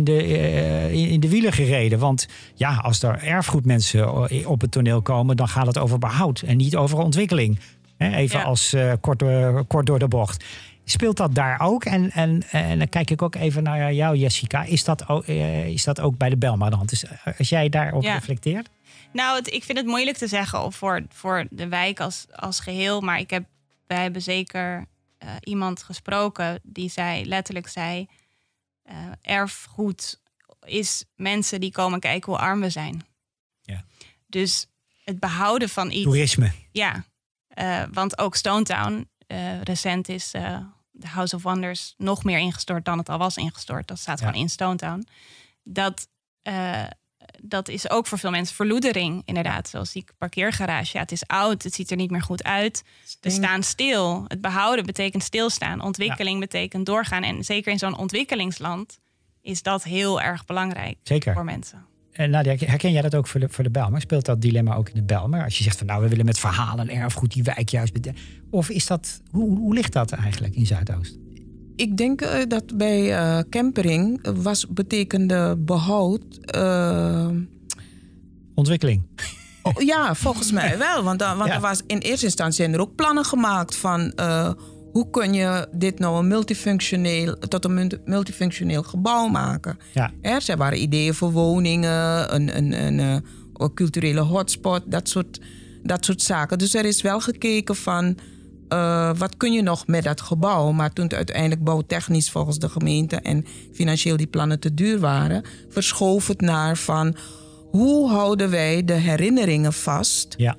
[SPEAKER 1] in de wielen gereden. Want als er erfgoedmensen op het toneel komen, dan gaat het over behoud en niet over ontwikkeling. Even als kort door de bocht. Speelt dat daar ook? En dan kijk ik ook even naar jou, Jessica. Is dat ook bij de Bijlmer aan de hand? Dus als jij daarop reflecteert?
[SPEAKER 5] Nou, ik vind het moeilijk te zeggen voor de wijk als geheel. Maar wij hebben zeker iemand gesproken die letterlijk zei... erfgoed is mensen die komen kijken hoe arm we zijn. Ja. Dus het behouden van iets...
[SPEAKER 1] Toerisme.
[SPEAKER 5] Ja, want ook Stone Town... recent is de House of Wonders nog meer ingestort dan het al was ingestort. Dat staat gewoon in Stone Town. Dat is ook voor veel mensen verloedering, inderdaad. Zoals die parkeergarage. Het is oud, het ziet er niet meer goed uit. We staan stil. Het behouden betekent stilstaan. Ontwikkeling betekent doorgaan. En zeker in zo'n ontwikkelingsland is dat heel erg belangrijk voor mensen.
[SPEAKER 1] En Nadia, herken jij dat ook voor de Bijlmer? Speelt dat dilemma ook in de Bijlmer? Als je zegt van we willen met verhalen en erfgoed die wijk juist... Of is dat, hoe ligt dat eigenlijk in Zuidoost?
[SPEAKER 3] Ik denk dat bij campering betekende behoud...
[SPEAKER 1] Ontwikkeling.
[SPEAKER 3] Ja, volgens mij wel. Want er was in eerste instantie zijn er ook plannen gemaakt van... hoe kun je dit nou tot een multifunctioneel gebouw maken? Ja. Er waren ideeën voor woningen, een culturele hotspot, dat soort zaken. Dus er is wel gekeken van wat kun je nog met dat gebouw? Maar toen het uiteindelijk bouwtechnisch volgens de gemeente en financieel die plannen te duur waren, verschoof het naar van hoe houden wij de herinneringen vast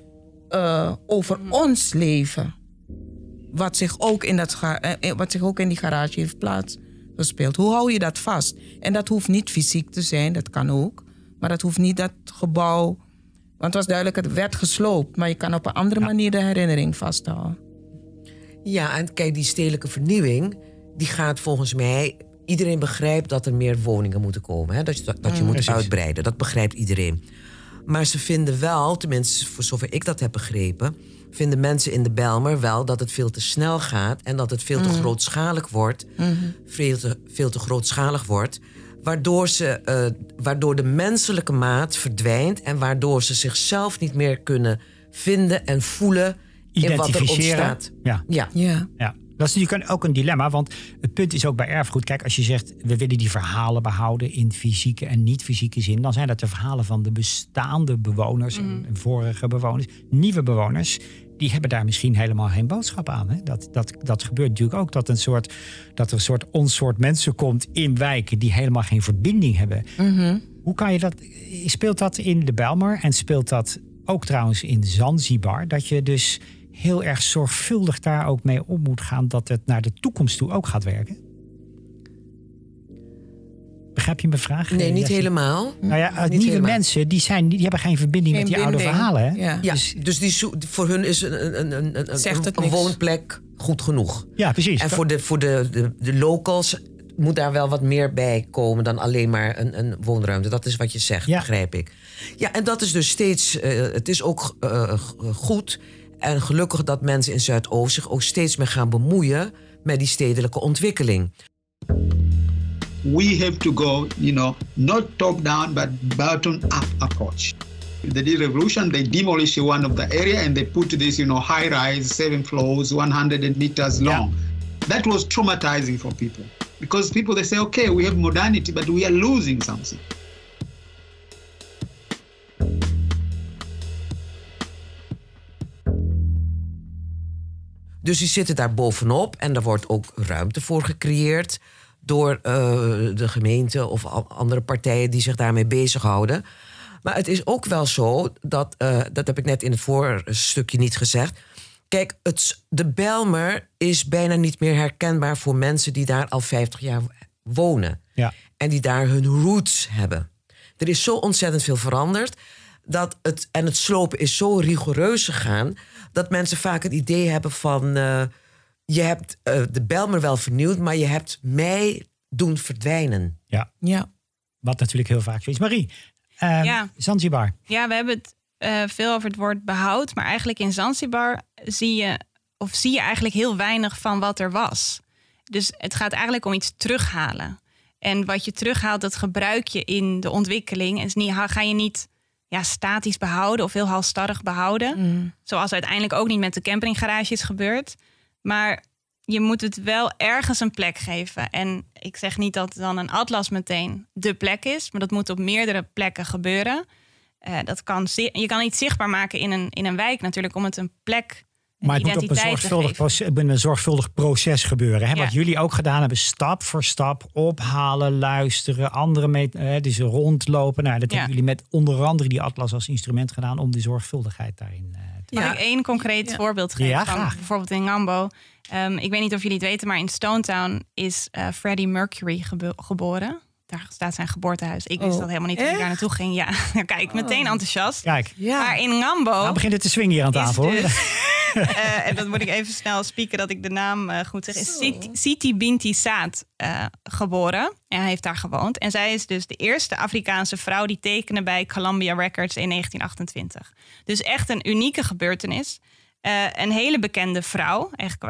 [SPEAKER 3] over ons leven. Wat zich ook in die garage heeft plaatsgespeeld. Hoe hou je dat vast? En dat hoeft niet fysiek te zijn, dat kan ook. Maar dat hoeft niet dat gebouw... Want het was duidelijk, het werd gesloopt. Maar je kan op een andere manier de herinnering vasthouden.
[SPEAKER 2] Ja, en kijk, die stedelijke vernieuwing... die gaat volgens mij... Iedereen begrijpt dat er meer woningen moeten komen. Hè? Dat je moet uitbreiden, dat begrijpt iedereen. Maar ze vinden wel, tenminste voor zover ik dat heb begrepen... vinden mensen in de Bijlmer wel dat het veel te snel gaat... en dat het veel te grootschalig wordt. Veel te grootschalig wordt... Waardoor de menselijke maat verdwijnt... en waardoor ze zichzelf niet meer kunnen vinden en voelen... in wat er ontstaat.
[SPEAKER 1] Ja. Dat is natuurlijk ook een dilemma, want het punt is ook bij erfgoed... Kijk, als je zegt, we willen die verhalen behouden... in fysieke en niet-fysieke zin... dan zijn dat de verhalen van de bestaande bewoners... en vorige bewoners. Nieuwe bewoners, die hebben daar misschien helemaal geen boodschap aan. Hè? Dat gebeurt natuurlijk ook, dat er een soort onsoort mensen komt... in wijken die helemaal geen verbinding hebben. Hoe kan je dat... Speelt dat in de Bijlmer en speelt dat ook trouwens in Zanzibar... dat je dus... heel erg zorgvuldig daar ook mee om moet gaan... dat het naar de toekomst toe ook gaat werken? Begrijp je mijn vraag?
[SPEAKER 2] Nee, niet helemaal.
[SPEAKER 1] Nou ja, nieuwe mensen, die hebben geen verbinding met die oude verhalen. Hè?
[SPEAKER 2] Ja. Dus voor hun is een woonplek goed genoeg.
[SPEAKER 1] Ja, precies.
[SPEAKER 2] En voor de locals moet daar wel wat meer bij komen... dan alleen maar een woonruimte. Dat is wat je zegt, begrijp ik. Ja, en dat is dus steeds... het is ook goed... En gelukkig dat mensen in Zuidoost zich ook steeds meer gaan bemoeien met die stedelijke ontwikkeling.
[SPEAKER 4] We have to go, not top-down, but bottom-up approach. They did revolution, they demolished one of the area and they put this, high-rise, 7 floors, 100 meters long. That was traumatizing for people. Because people, they say, okay, we have modernity, but we are losing something.
[SPEAKER 2] Dus die zitten daar bovenop en er wordt ook ruimte voor gecreëerd... door de gemeente of andere partijen die zich daarmee bezighouden. Maar het is ook wel zo, dat heb ik net in het voorstukje niet gezegd... Kijk, de Bijlmer is bijna niet meer herkenbaar voor mensen... die daar al 50 jaar wonen. Ja. En die daar hun roots hebben. Er is zo ontzettend veel veranderd... het slopen is zo rigoureus gegaan... dat mensen vaak het idee hebben van... je hebt de Bijlmer wel vernieuwd... maar je hebt mij doen verdwijnen.
[SPEAKER 1] Ja. Wat natuurlijk heel vaak zo is. Marie, Zanzibar.
[SPEAKER 5] Ja, we hebben het veel over het woord behoud... maar eigenlijk in Zanzibar zie je eigenlijk heel weinig van wat er was. Dus het gaat eigenlijk om iets terughalen. En wat je terughaalt, dat gebruik je in de ontwikkeling. En ga je niet... statisch behouden of heel halstarrig behouden. Zoals uiteindelijk ook niet met de campinggarage is gebeurd. Maar je moet het wel ergens een plek geven. En ik zeg niet dat dan een atlas meteen de plek is... maar dat moet op meerdere plekken gebeuren. Je kan iets zichtbaar maken in een wijk natuurlijk... om het een plek,
[SPEAKER 1] maar het moet op een zorgvuldig proces gebeuren. Hè? Wat jullie ook gedaan hebben, stap voor stap ophalen, luisteren, andere dus rondlopen. Dat hebben jullie met onder andere die atlas als instrument gedaan om die zorgvuldigheid daarin te
[SPEAKER 5] Mag ik één concreet voorbeeld geven van bijvoorbeeld in Ngambo? Ik weet niet of jullie het weten, maar in Stone Town is Freddie Mercury geboren. Daar staat zijn geboortehuis. Ik wist dat helemaal niet toen ik daar naartoe ging. Ja, kijk, meteen enthousiast.
[SPEAKER 1] Kijk.
[SPEAKER 5] Maar in Ngambo...
[SPEAKER 1] Nou begint het te swingen hier aan tafel.
[SPEAKER 5] En dan moet ik even snel spieken dat ik de naam goed zeg. Is Siti Binti Saad geboren. En hij heeft daar gewoond. En zij is dus de eerste Afrikaanse vrouw die tekende bij Columbia Records in 1928. Dus echt een unieke gebeurtenis. Een hele bekende vrouw.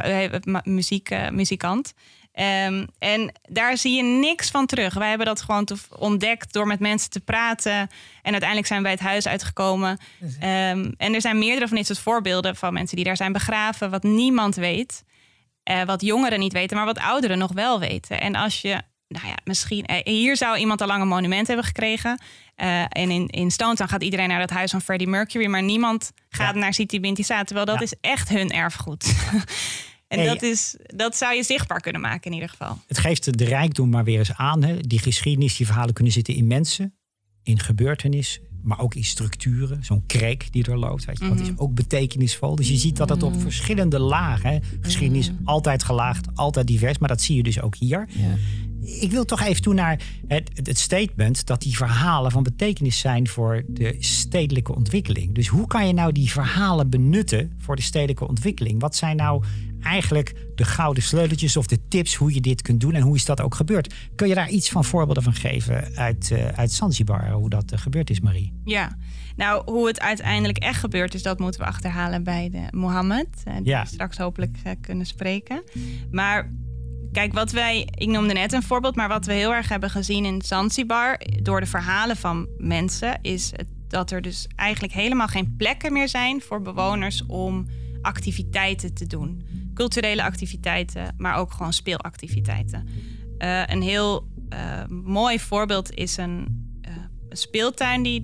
[SPEAKER 5] Muzikant. En daar zie je niks van terug. Wij hebben dat gewoon ontdekt door met mensen te praten. En uiteindelijk zijn we bij het huis uitgekomen. En er zijn meerdere van dit soort voorbeelden van mensen die daar zijn begraven. Wat niemand weet. Wat jongeren niet weten, maar wat ouderen nog wel weten. En als je, misschien... hier zou iemand al lang een monument hebben gekregen. En in Stone Town gaat iedereen naar het huis van Freddie Mercury. Maar niemand gaat naar Siti Binti Saad. Terwijl dat is echt hun erfgoed. En dat zou je zichtbaar kunnen maken in ieder geval.
[SPEAKER 1] Het geeft de rijkdom maar weer eens aan. Hè? Die geschiedenis, die verhalen kunnen zitten in mensen, in gebeurtenissen, maar ook in structuren. Zo'n kreek die er loopt, weet je, dat is ook betekenisvol. Dus je ziet dat het op verschillende lagen, geschiedenis altijd gelaagd, altijd divers, maar dat zie je dus ook hier. Ja. Ik wil toch even toe naar het statement dat die verhalen van betekenis zijn voor de stedelijke ontwikkeling. Dus hoe kan je nou die verhalen benutten voor de stedelijke ontwikkeling? Wat zijn nou eigenlijk de gouden sleuteltjes of de tips hoe je dit kunt doen en hoe is dat ook gebeurd? Kun je daar iets van voorbeelden van geven uit Zanzibar, hoe dat gebeurd is, Marie?
[SPEAKER 5] Ja, nou hoe het uiteindelijk echt gebeurd is, dat moeten we achterhalen bij de Mohammed. Die we straks hopelijk kunnen spreken. Maar kijk, ik noemde net een voorbeeld, maar wat we heel erg hebben gezien in Zanzibar door de verhalen van mensen is dat er dus eigenlijk helemaal geen plekken meer zijn voor bewoners om activiteiten te doen. Culturele activiteiten, maar ook gewoon speelactiviteiten. Een heel mooi voorbeeld is een speeltuin die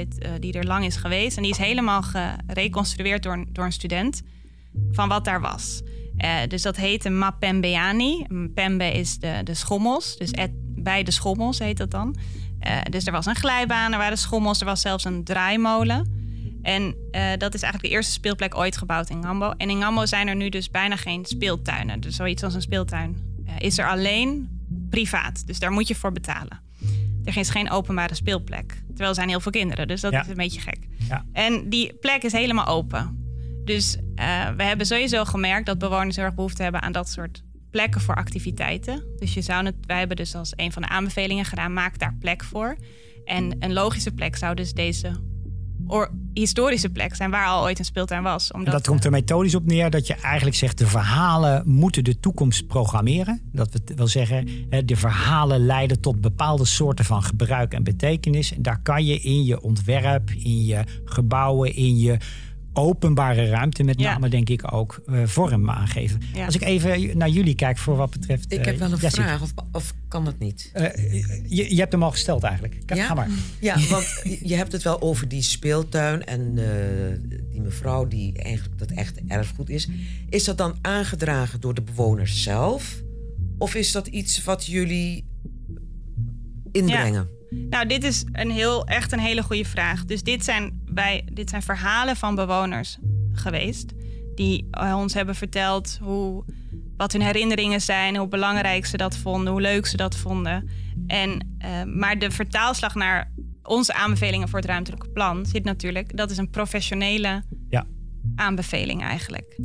[SPEAKER 5] er lang is geweest. En die is helemaal gereconstrueerd door een student van wat daar was. Dus dat heette Mapembeani. Pembe is de schommels. Dus bij de schommels heet dat dan. Dus er was een glijbaan, er waren schommels, er was zelfs een draaimolen. En dat is eigenlijk de eerste speelplek ooit gebouwd in Ngambo. En in Ngambo zijn er nu dus bijna geen speeltuinen. Dus zoiets als een speeltuin is er alleen privaat. Dus daar moet je voor betalen. Er is geen openbare speelplek. Terwijl er zijn heel veel kinderen, dus dat is een beetje gek. Ja. En die plek is helemaal open. Dus we hebben sowieso gemerkt dat bewoners heel erg behoefte hebben aan dat soort plekken voor activiteiten. Dus wij hebben dus als een van de aanbevelingen gedaan, maak daar plek voor. En een logische plek zou dus deze historische plek zijn waar al ooit een speeltuin was.
[SPEAKER 1] En dat komt er methodisch op neer dat je eigenlijk zegt de verhalen moeten de toekomst programmeren. Dat wil zeggen, de verhalen leiden tot bepaalde soorten van gebruik en betekenis. En daar kan je in je ontwerp, in je gebouwen, in je openbare ruimte met name denk ik ook vorm aangeven. Ja. Als ik even naar jullie kijk voor wat betreft...
[SPEAKER 2] Ik heb wel een vraag, of kan dat niet?
[SPEAKER 1] Je hebt hem al gesteld eigenlijk. Ga maar.
[SPEAKER 2] Ja, want je hebt het wel over die speeltuin en die mevrouw die eigenlijk dat echt erfgoed is. Is dat dan aangedragen door de bewoners zelf? Of is dat iets wat jullie inbrengen?
[SPEAKER 5] Ja. Nou, dit is echt een hele goede vraag. Dus dit zijn verhalen van bewoners geweest die ons hebben verteld wat hun herinneringen zijn, hoe belangrijk ze dat vonden, hoe leuk ze dat vonden. Maar de vertaalslag naar onze aanbevelingen voor het ruimtelijke plan zit natuurlijk, dat is een professionele aanbeveling eigenlijk.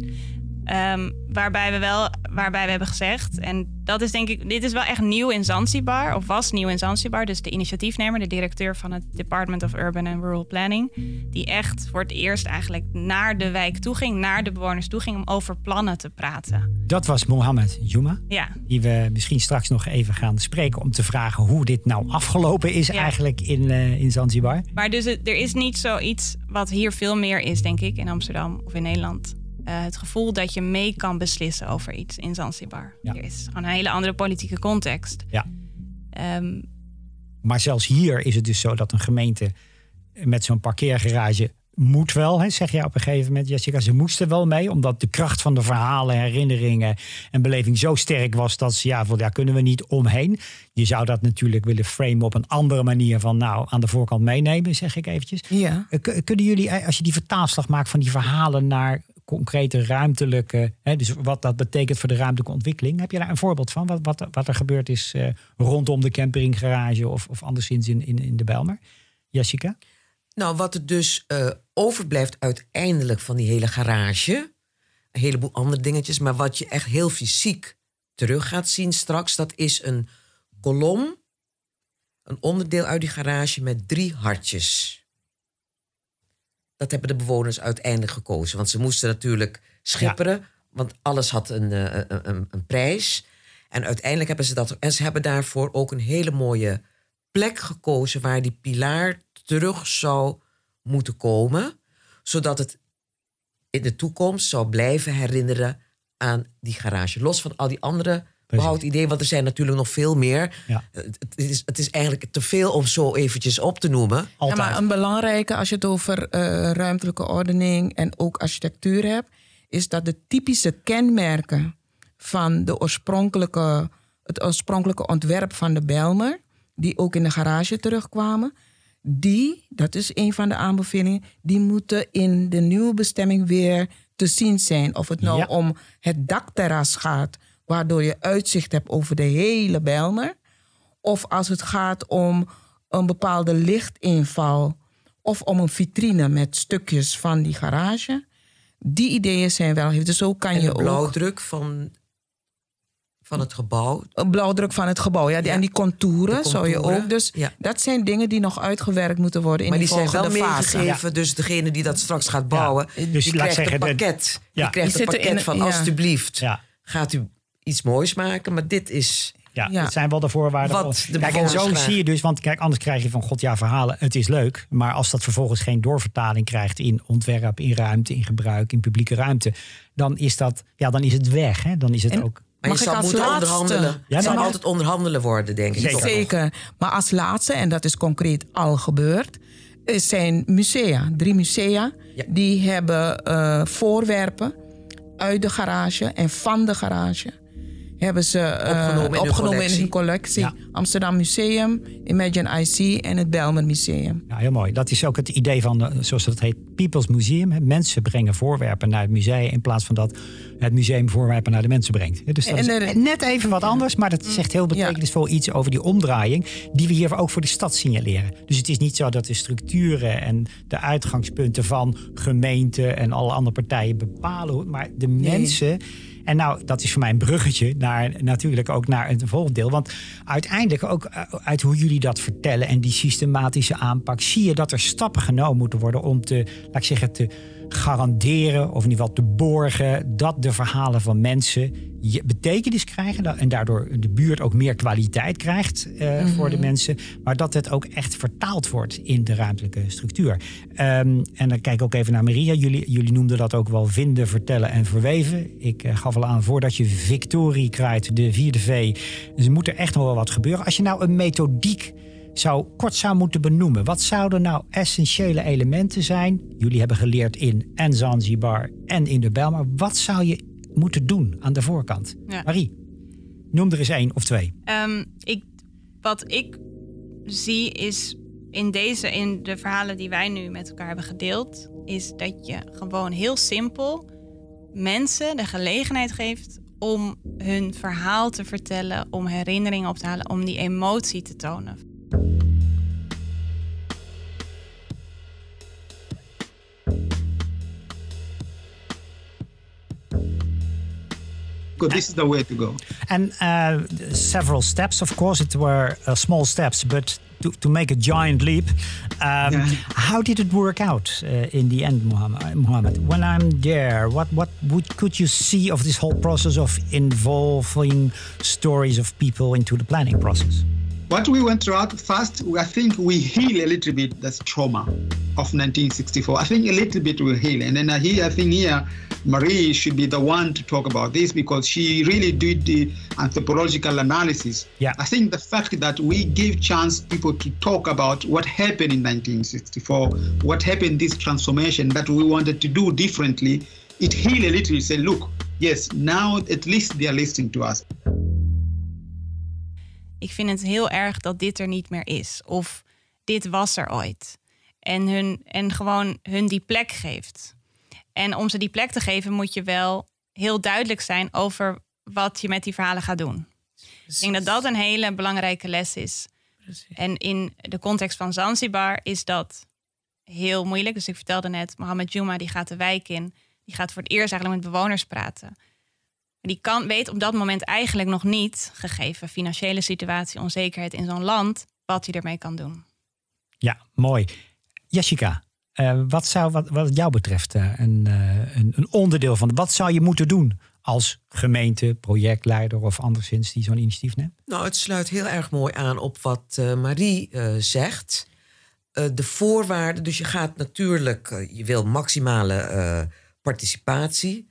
[SPEAKER 5] Waarbij we hebben gezegd, en dat is denk ik, dit is wel echt nieuw in Zanzibar, of was nieuw in Zanzibar. Dus de initiatiefnemer, de directeur van het Department of Urban and Rural Planning, die echt voor het eerst eigenlijk naar de wijk toe ging, naar de bewoners toe ging om over plannen te praten.
[SPEAKER 1] Dat was Mohammed Juma, die we misschien straks nog even gaan spreken om te vragen hoe dit nou afgelopen is eigenlijk in Zanzibar.
[SPEAKER 5] Maar dus er is niet zoiets wat hier veel meer is, denk ik, in Amsterdam of in Nederland. Het gevoel dat je mee kan beslissen over iets in Zanzibar. Ja. Er is gewoon een hele andere politieke context. Ja.
[SPEAKER 1] Maar zelfs hier is het dus zo dat een gemeente met zo'n parkeergarage moet wel, zeg je op een gegeven moment, Jessica, ze moesten wel mee, omdat de kracht van de verhalen, herinneringen en beleving zo sterk was dat ze, daar kunnen we niet omheen. Je zou dat natuurlijk willen framen op een andere manier van, aan de voorkant meenemen, zeg ik eventjes. Ja. Kunnen jullie, als je die vertaalslag maakt van die verhalen naar concrete ruimtelijke, dus wat dat betekent voor de ruimtelijke ontwikkeling, heb je daar een voorbeeld van? Wat er gebeurd is rondom de campinggarage of anderszins in de Bijlmer? Jessica?
[SPEAKER 2] Nou, wat er dus overblijft uiteindelijk van die hele garage, een heleboel andere dingetjes, maar wat je echt heel fysiek terug gaat zien straks, dat is een kolom, een onderdeel uit die garage met 3 hartjes. Dat hebben de bewoners uiteindelijk gekozen. Want ze moesten natuurlijk schipperen. Want alles had een prijs. En uiteindelijk hebben ze dat. En ze hebben daarvoor ook een hele mooie plek gekozen waar die pilaar terug zou moeten komen. Zodat het in de toekomst zou blijven herinneren aan die garage. Los van al die andere behoudidee, want er zijn natuurlijk nog veel meer. Ja. Het is eigenlijk te veel om zo eventjes op te noemen.
[SPEAKER 3] Ja, maar een belangrijke, als je het over ruimtelijke ordening en ook architectuur hebt, is dat de typische kenmerken van het oorspronkelijke ontwerp van de Bijlmer, die ook in de garage terugkwamen, dat is een van de aanbevelingen, die moeten in de nieuwe bestemming weer te zien zijn. Of het nou om het dakterras gaat, waardoor je uitzicht hebt over de hele Bijlmer. Of als het gaat om een bepaalde lichtinval of om een vitrine met stukjes van die garage. Die ideeën zijn wel. Dus zo kan
[SPEAKER 2] en
[SPEAKER 3] je
[SPEAKER 2] de blauwdruk van het gebouw.
[SPEAKER 3] Een blauwdruk van het gebouw, ja. En die contouren zou je ook. Dus
[SPEAKER 2] ja.
[SPEAKER 3] Dat zijn dingen die nog uitgewerkt moeten worden in
[SPEAKER 2] maar
[SPEAKER 3] de
[SPEAKER 2] die zijn
[SPEAKER 3] volgende
[SPEAKER 2] wel
[SPEAKER 3] fase.
[SPEAKER 2] meegegeven, ja. Dus degene die dat straks gaat bouwen,
[SPEAKER 1] Dus
[SPEAKER 2] die krijgt een pakket. Die krijgt een pakket van alstublieft, gaat u iets moois maken, maar dit is...
[SPEAKER 1] Ja, dat zijn wel de voorwaarden. Kijk, en zo zie je dus, want kijk, anders krijg je van god ja, verhalen, het is leuk. Maar als dat vervolgens geen doorvertaling krijgt in ontwerp, in ruimte, in gebruik, in publieke ruimte, dan is dat, dan is het weg. Hè? Dan is het ook.
[SPEAKER 2] Maar je zal moeten onderhandelen. Het zal altijd onderhandelen worden, denk ik.
[SPEAKER 3] Zeker. Maar als laatste, en dat is concreet al gebeurd, zijn musea. 3 musea. Ja. Die hebben voorwerpen uit de garage en van de garage. Hebben ze opgenomen in hun collectie. Ja. Amsterdam Museum, Imagine IC en het Bijlmer Museum.
[SPEAKER 1] Ja, heel mooi. Dat is ook het idee van, zoals dat heet, People's Museum. Mensen brengen voorwerpen naar het museum in plaats van dat het museum voorwerpen naar de mensen brengt. Dus dat is net even wat anders, maar dat zegt heel betekenisvol iets over die omdraaiing die we hier ook voor de stad signaleren. Dus het is niet zo dat de structuren en de uitgangspunten van gemeenten en alle andere partijen bepalen, maar de mensen... En nou, dat is voor mij een bruggetje natuurlijk ook naar het volgende deel. Want uiteindelijk ook uit hoe jullie dat vertellen en die systematische aanpak, zie je dat er stappen genomen moeten worden om te garanderen, of in ieder geval te borgen, dat de verhalen van mensen betekenis krijgen en daardoor de buurt ook meer kwaliteit krijgt voor de mensen, maar dat het ook echt vertaald wordt in de ruimtelijke structuur. En dan kijk ik ook even naar Maria. Jullie noemden dat ook wel vinden, vertellen en verweven. Ik gaf al aan, voordat je victorie krijgt, de 4e V, dus moet er echt nog wel wat gebeuren. Als je nou een methodiek kort zou moeten benoemen, wat zouden nou essentiële elementen zijn? Jullie hebben geleerd in en Zanzibar en in de Bijlmer. Wat zou je moeten doen aan de voorkant? Ja. Marie, noem er eens 1 of 2.
[SPEAKER 5] Wat ik zie is in de verhalen die wij nu met elkaar hebben gedeeld, is dat je gewoon heel simpel mensen de gelegenheid geeft om hun verhaal te vertellen, om herinneringen op te halen, om die emotie te tonen.
[SPEAKER 4] This is the way to go.
[SPEAKER 1] And several steps, of course, it were small steps, but to make a giant leap. How did it work out in the end, Mohammed? When I'm there, what could you see of this whole process of involving stories of people into the planning process?
[SPEAKER 4] What we went through first, I think we heal a little bit that trauma of 1964. I think a little bit will heal. And then I think Marie should be the one to talk about this because she really did the anthropological analysis. Yeah. I think the fact that we give chance people to talk about what happened in 1964, what happened, this transformation that we wanted to do differently, it healed a little. Say, look, yes, now at least they are listening to us.
[SPEAKER 5] Ik vind het heel erg dat dit er niet meer is. Of dit was er ooit. En gewoon hun die plek geeft. En om ze die plek te geven moet je wel heel duidelijk zijn over wat je met die verhalen gaat doen. Precies. Ik denk dat dat een hele belangrijke les is. Precies. En in de context van Zanzibar is dat heel moeilijk. Dus ik vertelde net, Mohammed Juma die gaat de wijk in. Die gaat voor het eerst eigenlijk met bewoners praten. Die weet op dat moment eigenlijk nog niet, gegeven financiële situatie, onzekerheid in zo'n land, wat hij ermee kan doen.
[SPEAKER 1] Ja, mooi. Jessica, wat jou betreft een onderdeel van, wat zou je moeten doen als gemeente, projectleider of anderszins die zo'n initiatief neemt?
[SPEAKER 2] Nou, het sluit heel erg mooi aan op wat Marie zegt. De voorwaarden, dus je gaat natuurlijk, je wil maximale participatie.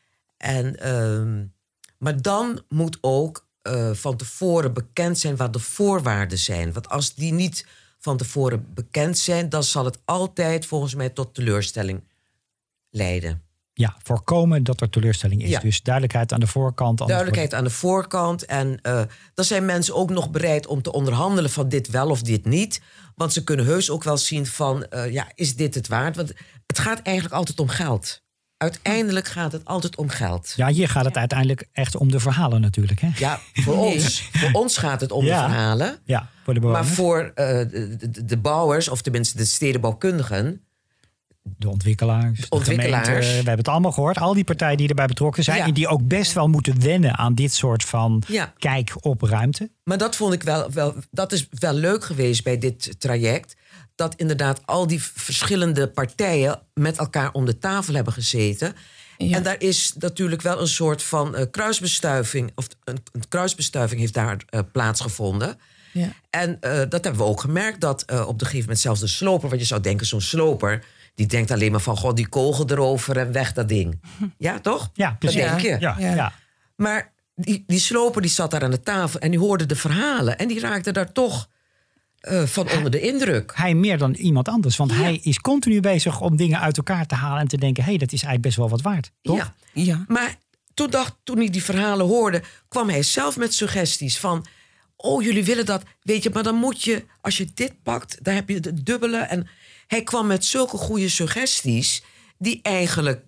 [SPEAKER 2] Maar dan moet ook van tevoren bekend zijn wat de voorwaarden zijn. Want als die niet van tevoren bekend zijn, dan zal het altijd volgens mij tot teleurstelling leiden.
[SPEAKER 1] voorkomen dat er teleurstelling is.
[SPEAKER 2] Ja.
[SPEAKER 1] Dus duidelijkheid aan de voorkant.
[SPEAKER 2] Duidelijkheid aan de voorkant. En dan zijn mensen ook nog bereid om te onderhandelen van dit wel of dit niet. Want ze kunnen heus ook wel zien van, is dit het waard? Want het gaat eigenlijk altijd om geld. Uiteindelijk gaat het altijd om geld.
[SPEAKER 1] Ja, hier gaat het uiteindelijk echt om de verhalen natuurlijk. Hè?
[SPEAKER 2] Ja, voor ons. Voor ons gaat het om de verhalen.
[SPEAKER 1] Ja, voor de bewoners.
[SPEAKER 2] Maar voor de bouwers, of tenminste de stedenbouwkundigen...
[SPEAKER 1] De ontwikkelaars, de gemeente, we hebben het allemaal gehoord. Al die partijen die erbij betrokken zijn... en die ook best wel moeten wennen aan dit soort van kijk op ruimte.
[SPEAKER 2] Maar dat vond ik dat is wel leuk geweest bij dit traject... dat inderdaad al die verschillende partijen met elkaar om de tafel hebben gezeten. Ja. En daar is natuurlijk wel een soort van kruisbestuiving... of een kruisbestuiving heeft daar plaatsgevonden...
[SPEAKER 3] Ja.
[SPEAKER 2] En dat hebben we ook gemerkt, dat op een gegeven moment zelfs de sloper... want je zou denken, zo'n sloper... die denkt alleen maar van, god, die kogel erover en weg dat ding. Ja, toch?
[SPEAKER 1] Ja, precies.
[SPEAKER 2] Dat denk je.
[SPEAKER 1] Ja.
[SPEAKER 2] Maar die sloper die zat daar aan de tafel en die hoorde de verhalen... en die raakte daar toch van onder de indruk.
[SPEAKER 1] Hij meer dan iemand anders, want hij is continu bezig... om dingen uit elkaar te halen en te denken... dat is eigenlijk best wel wat waard, toch?
[SPEAKER 2] Ja. Maar toen hij die verhalen hoorde... kwam hij zelf met suggesties van... oh, jullie willen dat, weet je, maar dan moet je... als je dit pakt, dan heb je het dubbele. En hij kwam met zulke goede suggesties... die eigenlijk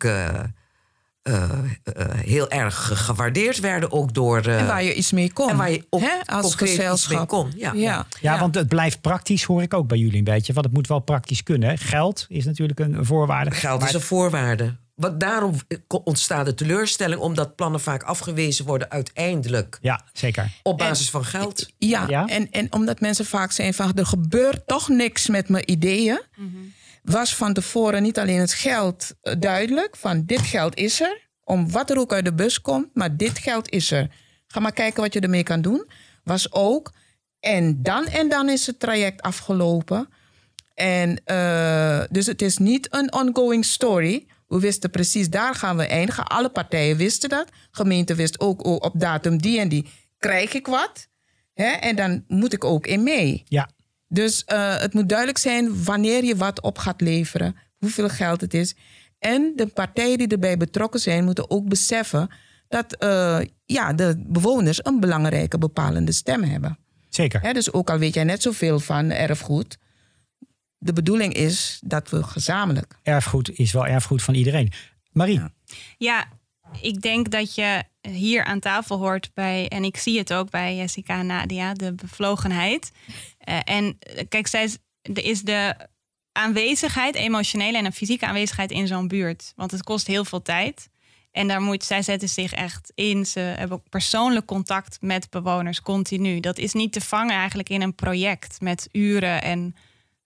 [SPEAKER 2] heel erg gewaardeerd werden ook door...
[SPEAKER 3] en waar je iets mee kon.
[SPEAKER 2] En waar je ook
[SPEAKER 3] als gezelschap
[SPEAKER 2] mee kon.
[SPEAKER 1] Ja, want het blijft praktisch, hoor ik ook bij jullie een beetje. Want het moet wel praktisch kunnen. Hè? Geld is natuurlijk een voorwaarde.
[SPEAKER 2] Geld is een voorwaarde. Want daarom ontstaat de teleurstelling... omdat plannen vaak afgewezen worden uiteindelijk.
[SPEAKER 1] Ja, zeker.
[SPEAKER 2] Op basis van geld.
[SPEAKER 3] Ja. En omdat mensen vaak zijn van... er gebeurt toch niks met mijn ideeën... was van tevoren niet alleen het geld duidelijk... van dit geld is er, om wat er ook uit de bus komt... maar dit geld is er. Ga maar kijken wat je ermee kan doen. Was ook, en dan is het traject afgelopen. En dus het is niet een ongoing story... We wisten precies, daar gaan we eindigen. Alle partijen wisten dat. Gemeente wist ook op datum die en die krijg ik wat. Hè? En dan moet ik ook in mee.
[SPEAKER 1] Ja.
[SPEAKER 3] Dus het moet duidelijk zijn wanneer je wat op gaat leveren. Hoeveel geld het is. En de partijen die erbij betrokken zijn... moeten ook beseffen dat de bewoners... een belangrijke bepalende stem hebben.
[SPEAKER 1] Zeker.
[SPEAKER 3] Hè? Dus ook al weet jij net zoveel van erfgoed... de bedoeling is dat we gezamenlijk...
[SPEAKER 1] Erfgoed is wel erfgoed van iedereen. Marie?
[SPEAKER 5] Ja, ik denk dat je hier aan tafel hoort bij... en ik zie het ook bij Jessica en Nadia, de bevlogenheid. En kijk, er is de aanwezigheid, emotionele en een fysieke aanwezigheid in zo'n buurt. Want het kost heel veel tijd. En zij zetten zich echt in. Ze hebben ook persoonlijk contact met bewoners, continu. Dat is niet te vangen eigenlijk in een project met uren en...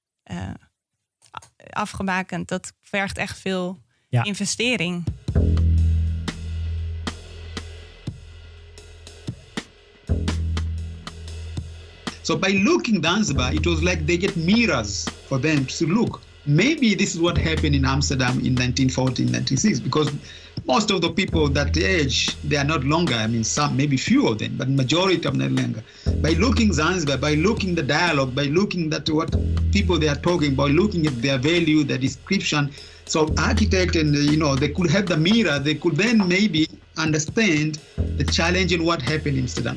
[SPEAKER 5] afgebakend. Dat vergt echt veel investering.
[SPEAKER 4] So by looking Zanzibar, it was like they get mirrors for them to look. Maybe this is what happened in Amsterdam in 1940, 1960, because most of the people that age, they are not longer. I mean, some, maybe few of them, but majority of them not longer. By looking Zanzibar, by looking the dialogue, by looking at what people they are talking, by looking at their value, their description. So architect and, they could have the mirror. They could then maybe understand the challenge and what happened in Amsterdam.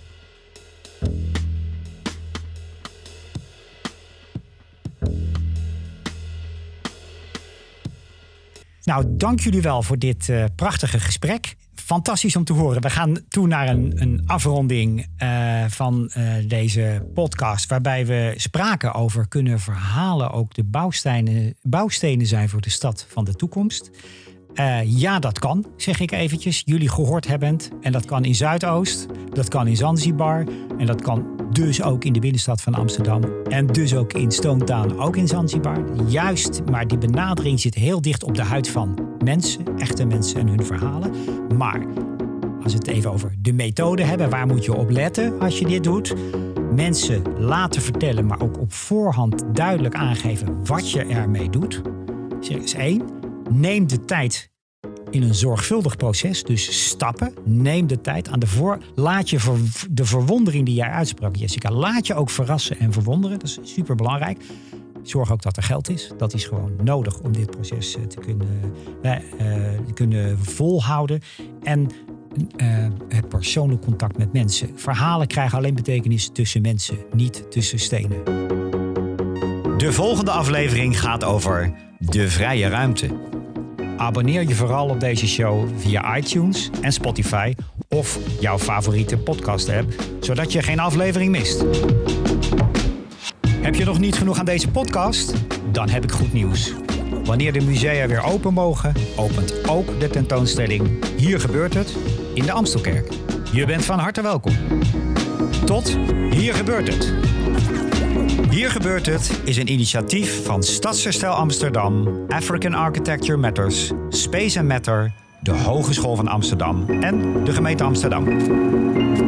[SPEAKER 1] Nou, dank jullie wel voor dit prachtige gesprek. Fantastisch om te horen. We gaan toe naar een afronding van deze podcast... waarbij we spraken over kunnen verhalen ook de bouwstenen zijn voor de stad van de toekomst. Ja, dat kan, zeg ik eventjes. Jullie gehoord hebbend. En dat kan in Zuidoost, dat kan in Zanzibar... en dat kan dus ook in de binnenstad van Amsterdam. En dus ook in Stone Town, ook in Zanzibar. Juist, maar die benadering zit heel dicht op de huid van mensen. Echte mensen en hun verhalen. Maar als we het even over de methode hebben... waar moet je op letten als je dit doet? Mensen laten vertellen, maar ook op voorhand duidelijk aangeven... wat je ermee doet. Dat is 1. Neem de tijd in een zorgvuldig proces, dus stappen. Neem de tijd aan laat je de verwondering die jij uitsprak, Jessica, laat je ook verrassen en verwonderen. Dat is superbelangrijk. zorg ook dat er geld is. Dat is gewoon nodig om dit proces te kunnen volhouden. En het persoonlijk contact met mensen. Verhalen krijgen alleen betekenis tussen mensen, niet tussen stenen. De volgende aflevering gaat over de vrije ruimte. Abonneer je vooral op deze show via iTunes en Spotify of jouw favoriete podcast-app, zodat je geen aflevering mist. Heb je nog niet genoeg aan deze podcast? Dan heb ik goed nieuws. Wanneer de musea weer open mogen, opent ook de tentoonstelling Hier gebeurt het in de Amstelkerk. Je bent van harte welkom. Tot Hier gebeurt het. Hier gebeurt het is een initiatief van Stadsherstel Amsterdam, African Architecture Matters, Space & Matter, de Hogeschool van Amsterdam en de gemeente Amsterdam.